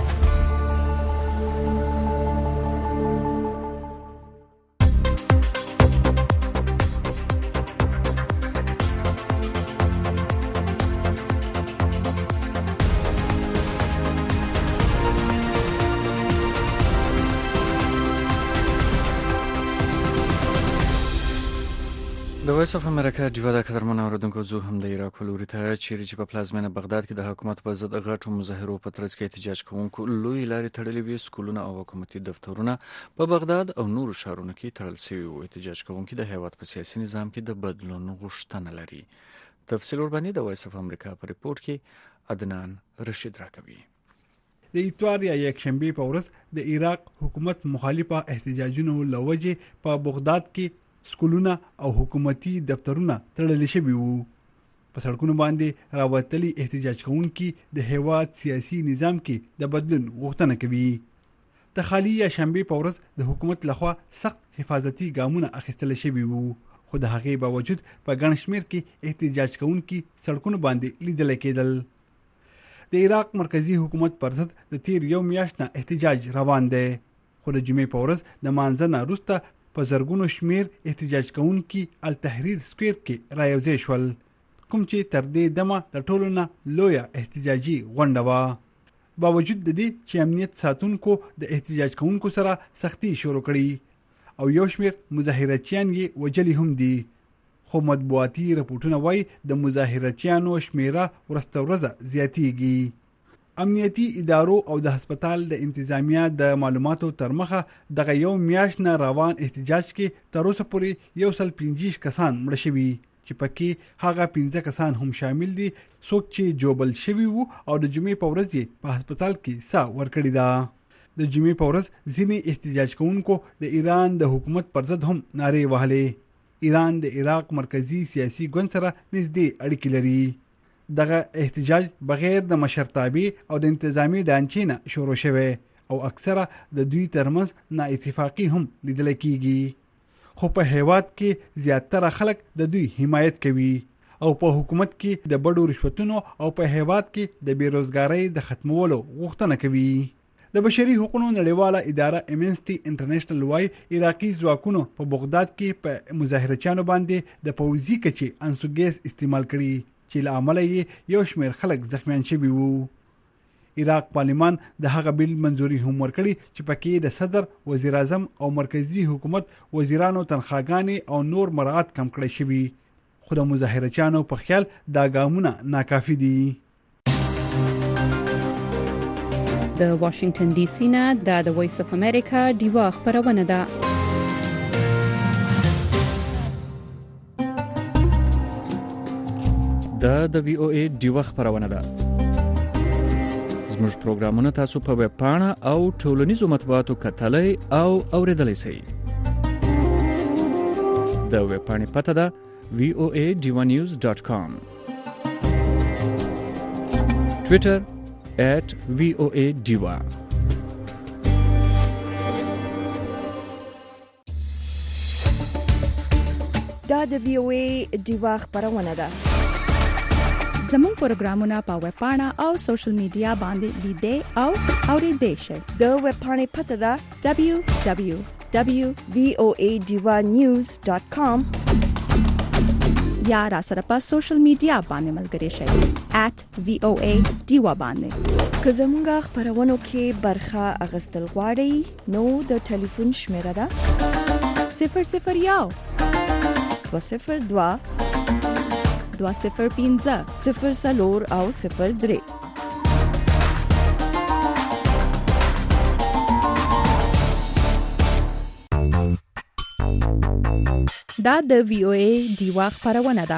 د وایس اف امریکا ډیوا د قدرمن اوریدونکو زو هم د عراق ولوري ته چیرې چې په پلازمینه بغداد کې د حکومت په ضد غټو مظاهرو په ترڅ کې احتجاج کوونکو لوی لارې تړلې وي. سکولونه او حکومتي دفترونه په بغداد او نورو ښارونو کې تړل شوي وو. احتجاج کوونکي د هیواد په سیاسي نظام کې د بدلون غوښتنه لري. تفصیل ورباندې د وایس اف امریکا په ریپورت کې عدنان رشید راکوي. د اتوار یا یکشنبه په ورځ د عراق حکومت مخالفه احتجاجونو لوجه په بغداد کې سکولونه او حکومتي دفترونه تړل شوي وو. په سړکونو باندې راوتلي احتجاج کوونکي د هیواد سیاسي نظام کې د بدلون غوښتنه کوي. د خالي یا شنبه په ورځ د حکومت لخوا سخت حفاظتي ګامونه اخیستل شوي وو، خو د هغې باوجود په ګڼ شمېر کې احتجاج کوونکي سړکونو باندې لیدل کېدل. د عراق مرکزی حکومت پر ضد د تیر یو میاشت نه احتجاج روان دی، خو د جمعې په ورځ د مانځنه وروسته په زرګونو شمیر احتجاج کوونکي التحریر سکوير کې رايوځای شول، کوم چې تر دې دمه د ټولو نه لویه احتجاجي غونډه وه. باوجود د دې چې امنیت ساتونکو د احتجاج کوونکو سره سختي شروع کړي او یو شمیر مظاهرچیان یې وجلي هم دي، خو مطبوعاتي رپورټونه وایي د مظاهرچیانو شمیره ورځ ورځ زیاتیږي. امنیتي ادارو او د هسپتال د انتظامیه د معلوماتو تر مخه دغه یو میاشت نه روان احتجاج کې تر اوسه پورې یو سل پنځه کسان مړه شوي، چې پکې هغه پنځه کسان هم شامل دي څوک چې جوبل شوي وو او د جمعې په ورځ یې په هسپتال کې ساه ورکړې ده. د جمعې په ورځ ځینې احتجاج کوونکو د ایران د حکومت پر ضد هم نارې وهلې. ایران د عراق مرکزی سیاسي ګوند سره نږدې اړیکې لري. دغه احتجاج بغیر د مشرتابه او د انتظامی ډانچې نه شروع شوی او اکثره د دوی ترمنځ نااتفاقی هم لیدل کیږي، خو په هیواد کې زیاتره خلک د دوی حمایت کوي او په حکومت کې د بډو رشوتونو او په هیواد کې د بیروزګاری د ختمولو غوښتنه کوي. د بشري حقوقو نړیواله اداره امنسټي انټرنیشنل وايي عراقي ځواکونو په بغداد کې په مظاهرچیانو باندې د پوځي کچې انسوګیس استعمال کړي چې له امله یې یو شمېر خلک زخمیان شوي وو. عراق پارلمان د هغه بیل منځوري هم ورکړي چې پکې د صدر، وزیر اعظم او مرکزی حکومت وزیرانو تنخواګانې او نور مراعات کم کړی شوي، خو د مظاهرچیانو په خیال دا ګامونه ناکافي دي. د واشنگټن ډي سي نه د وایس اف امریکا ډیوا خبرونه ده. دا د وی او ای ډیوا خبرونه ده. زموږ پروګرامونه تاسو په ویب پاڼه او ټولنیزو مطبوعاتو کتلای او اوریدلای شئ. د ویب پاڼې پته ده وی او ای ډیوا نیوز ډاټ کام. ټویټر at وی او ای ډیوا. دا د وی او ای ډیوا خبرونه ده. زموږ پروګرامونه په ویب پاڼه او سوشل میډیا باندې لیدئ او اورېدئ شئ. د ویب پاڼې پته ده دبلیو دبلیو دبلیو ډاٹ وی او ای ډیوا نیوز ډاټ کام یا را سره په سوشل میډیا باندې ملګري شئ ایٹ وی او ای ډیوا باندې. که زموږ خبرونو کې برخه اغستل غواړئ نو د ټلیفون شمیره ده صفر صفر یو دو صفر دوا دوا صفر پنځه صفر څلور او صفر درې. دا د وی او ای ډیوا خبرونه ده.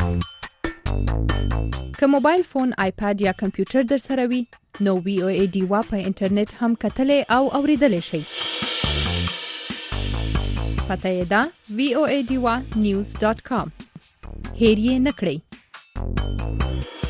که موبایل فون، آیپاد یا کمپیوټر در سره وي نو وی او ای ډیوا په انټرنیټ هم کتلې او اوریدلې شي. پته یې ده وی او ای ډیوا نیوز ډاټ کام. هیر یې نکړئ.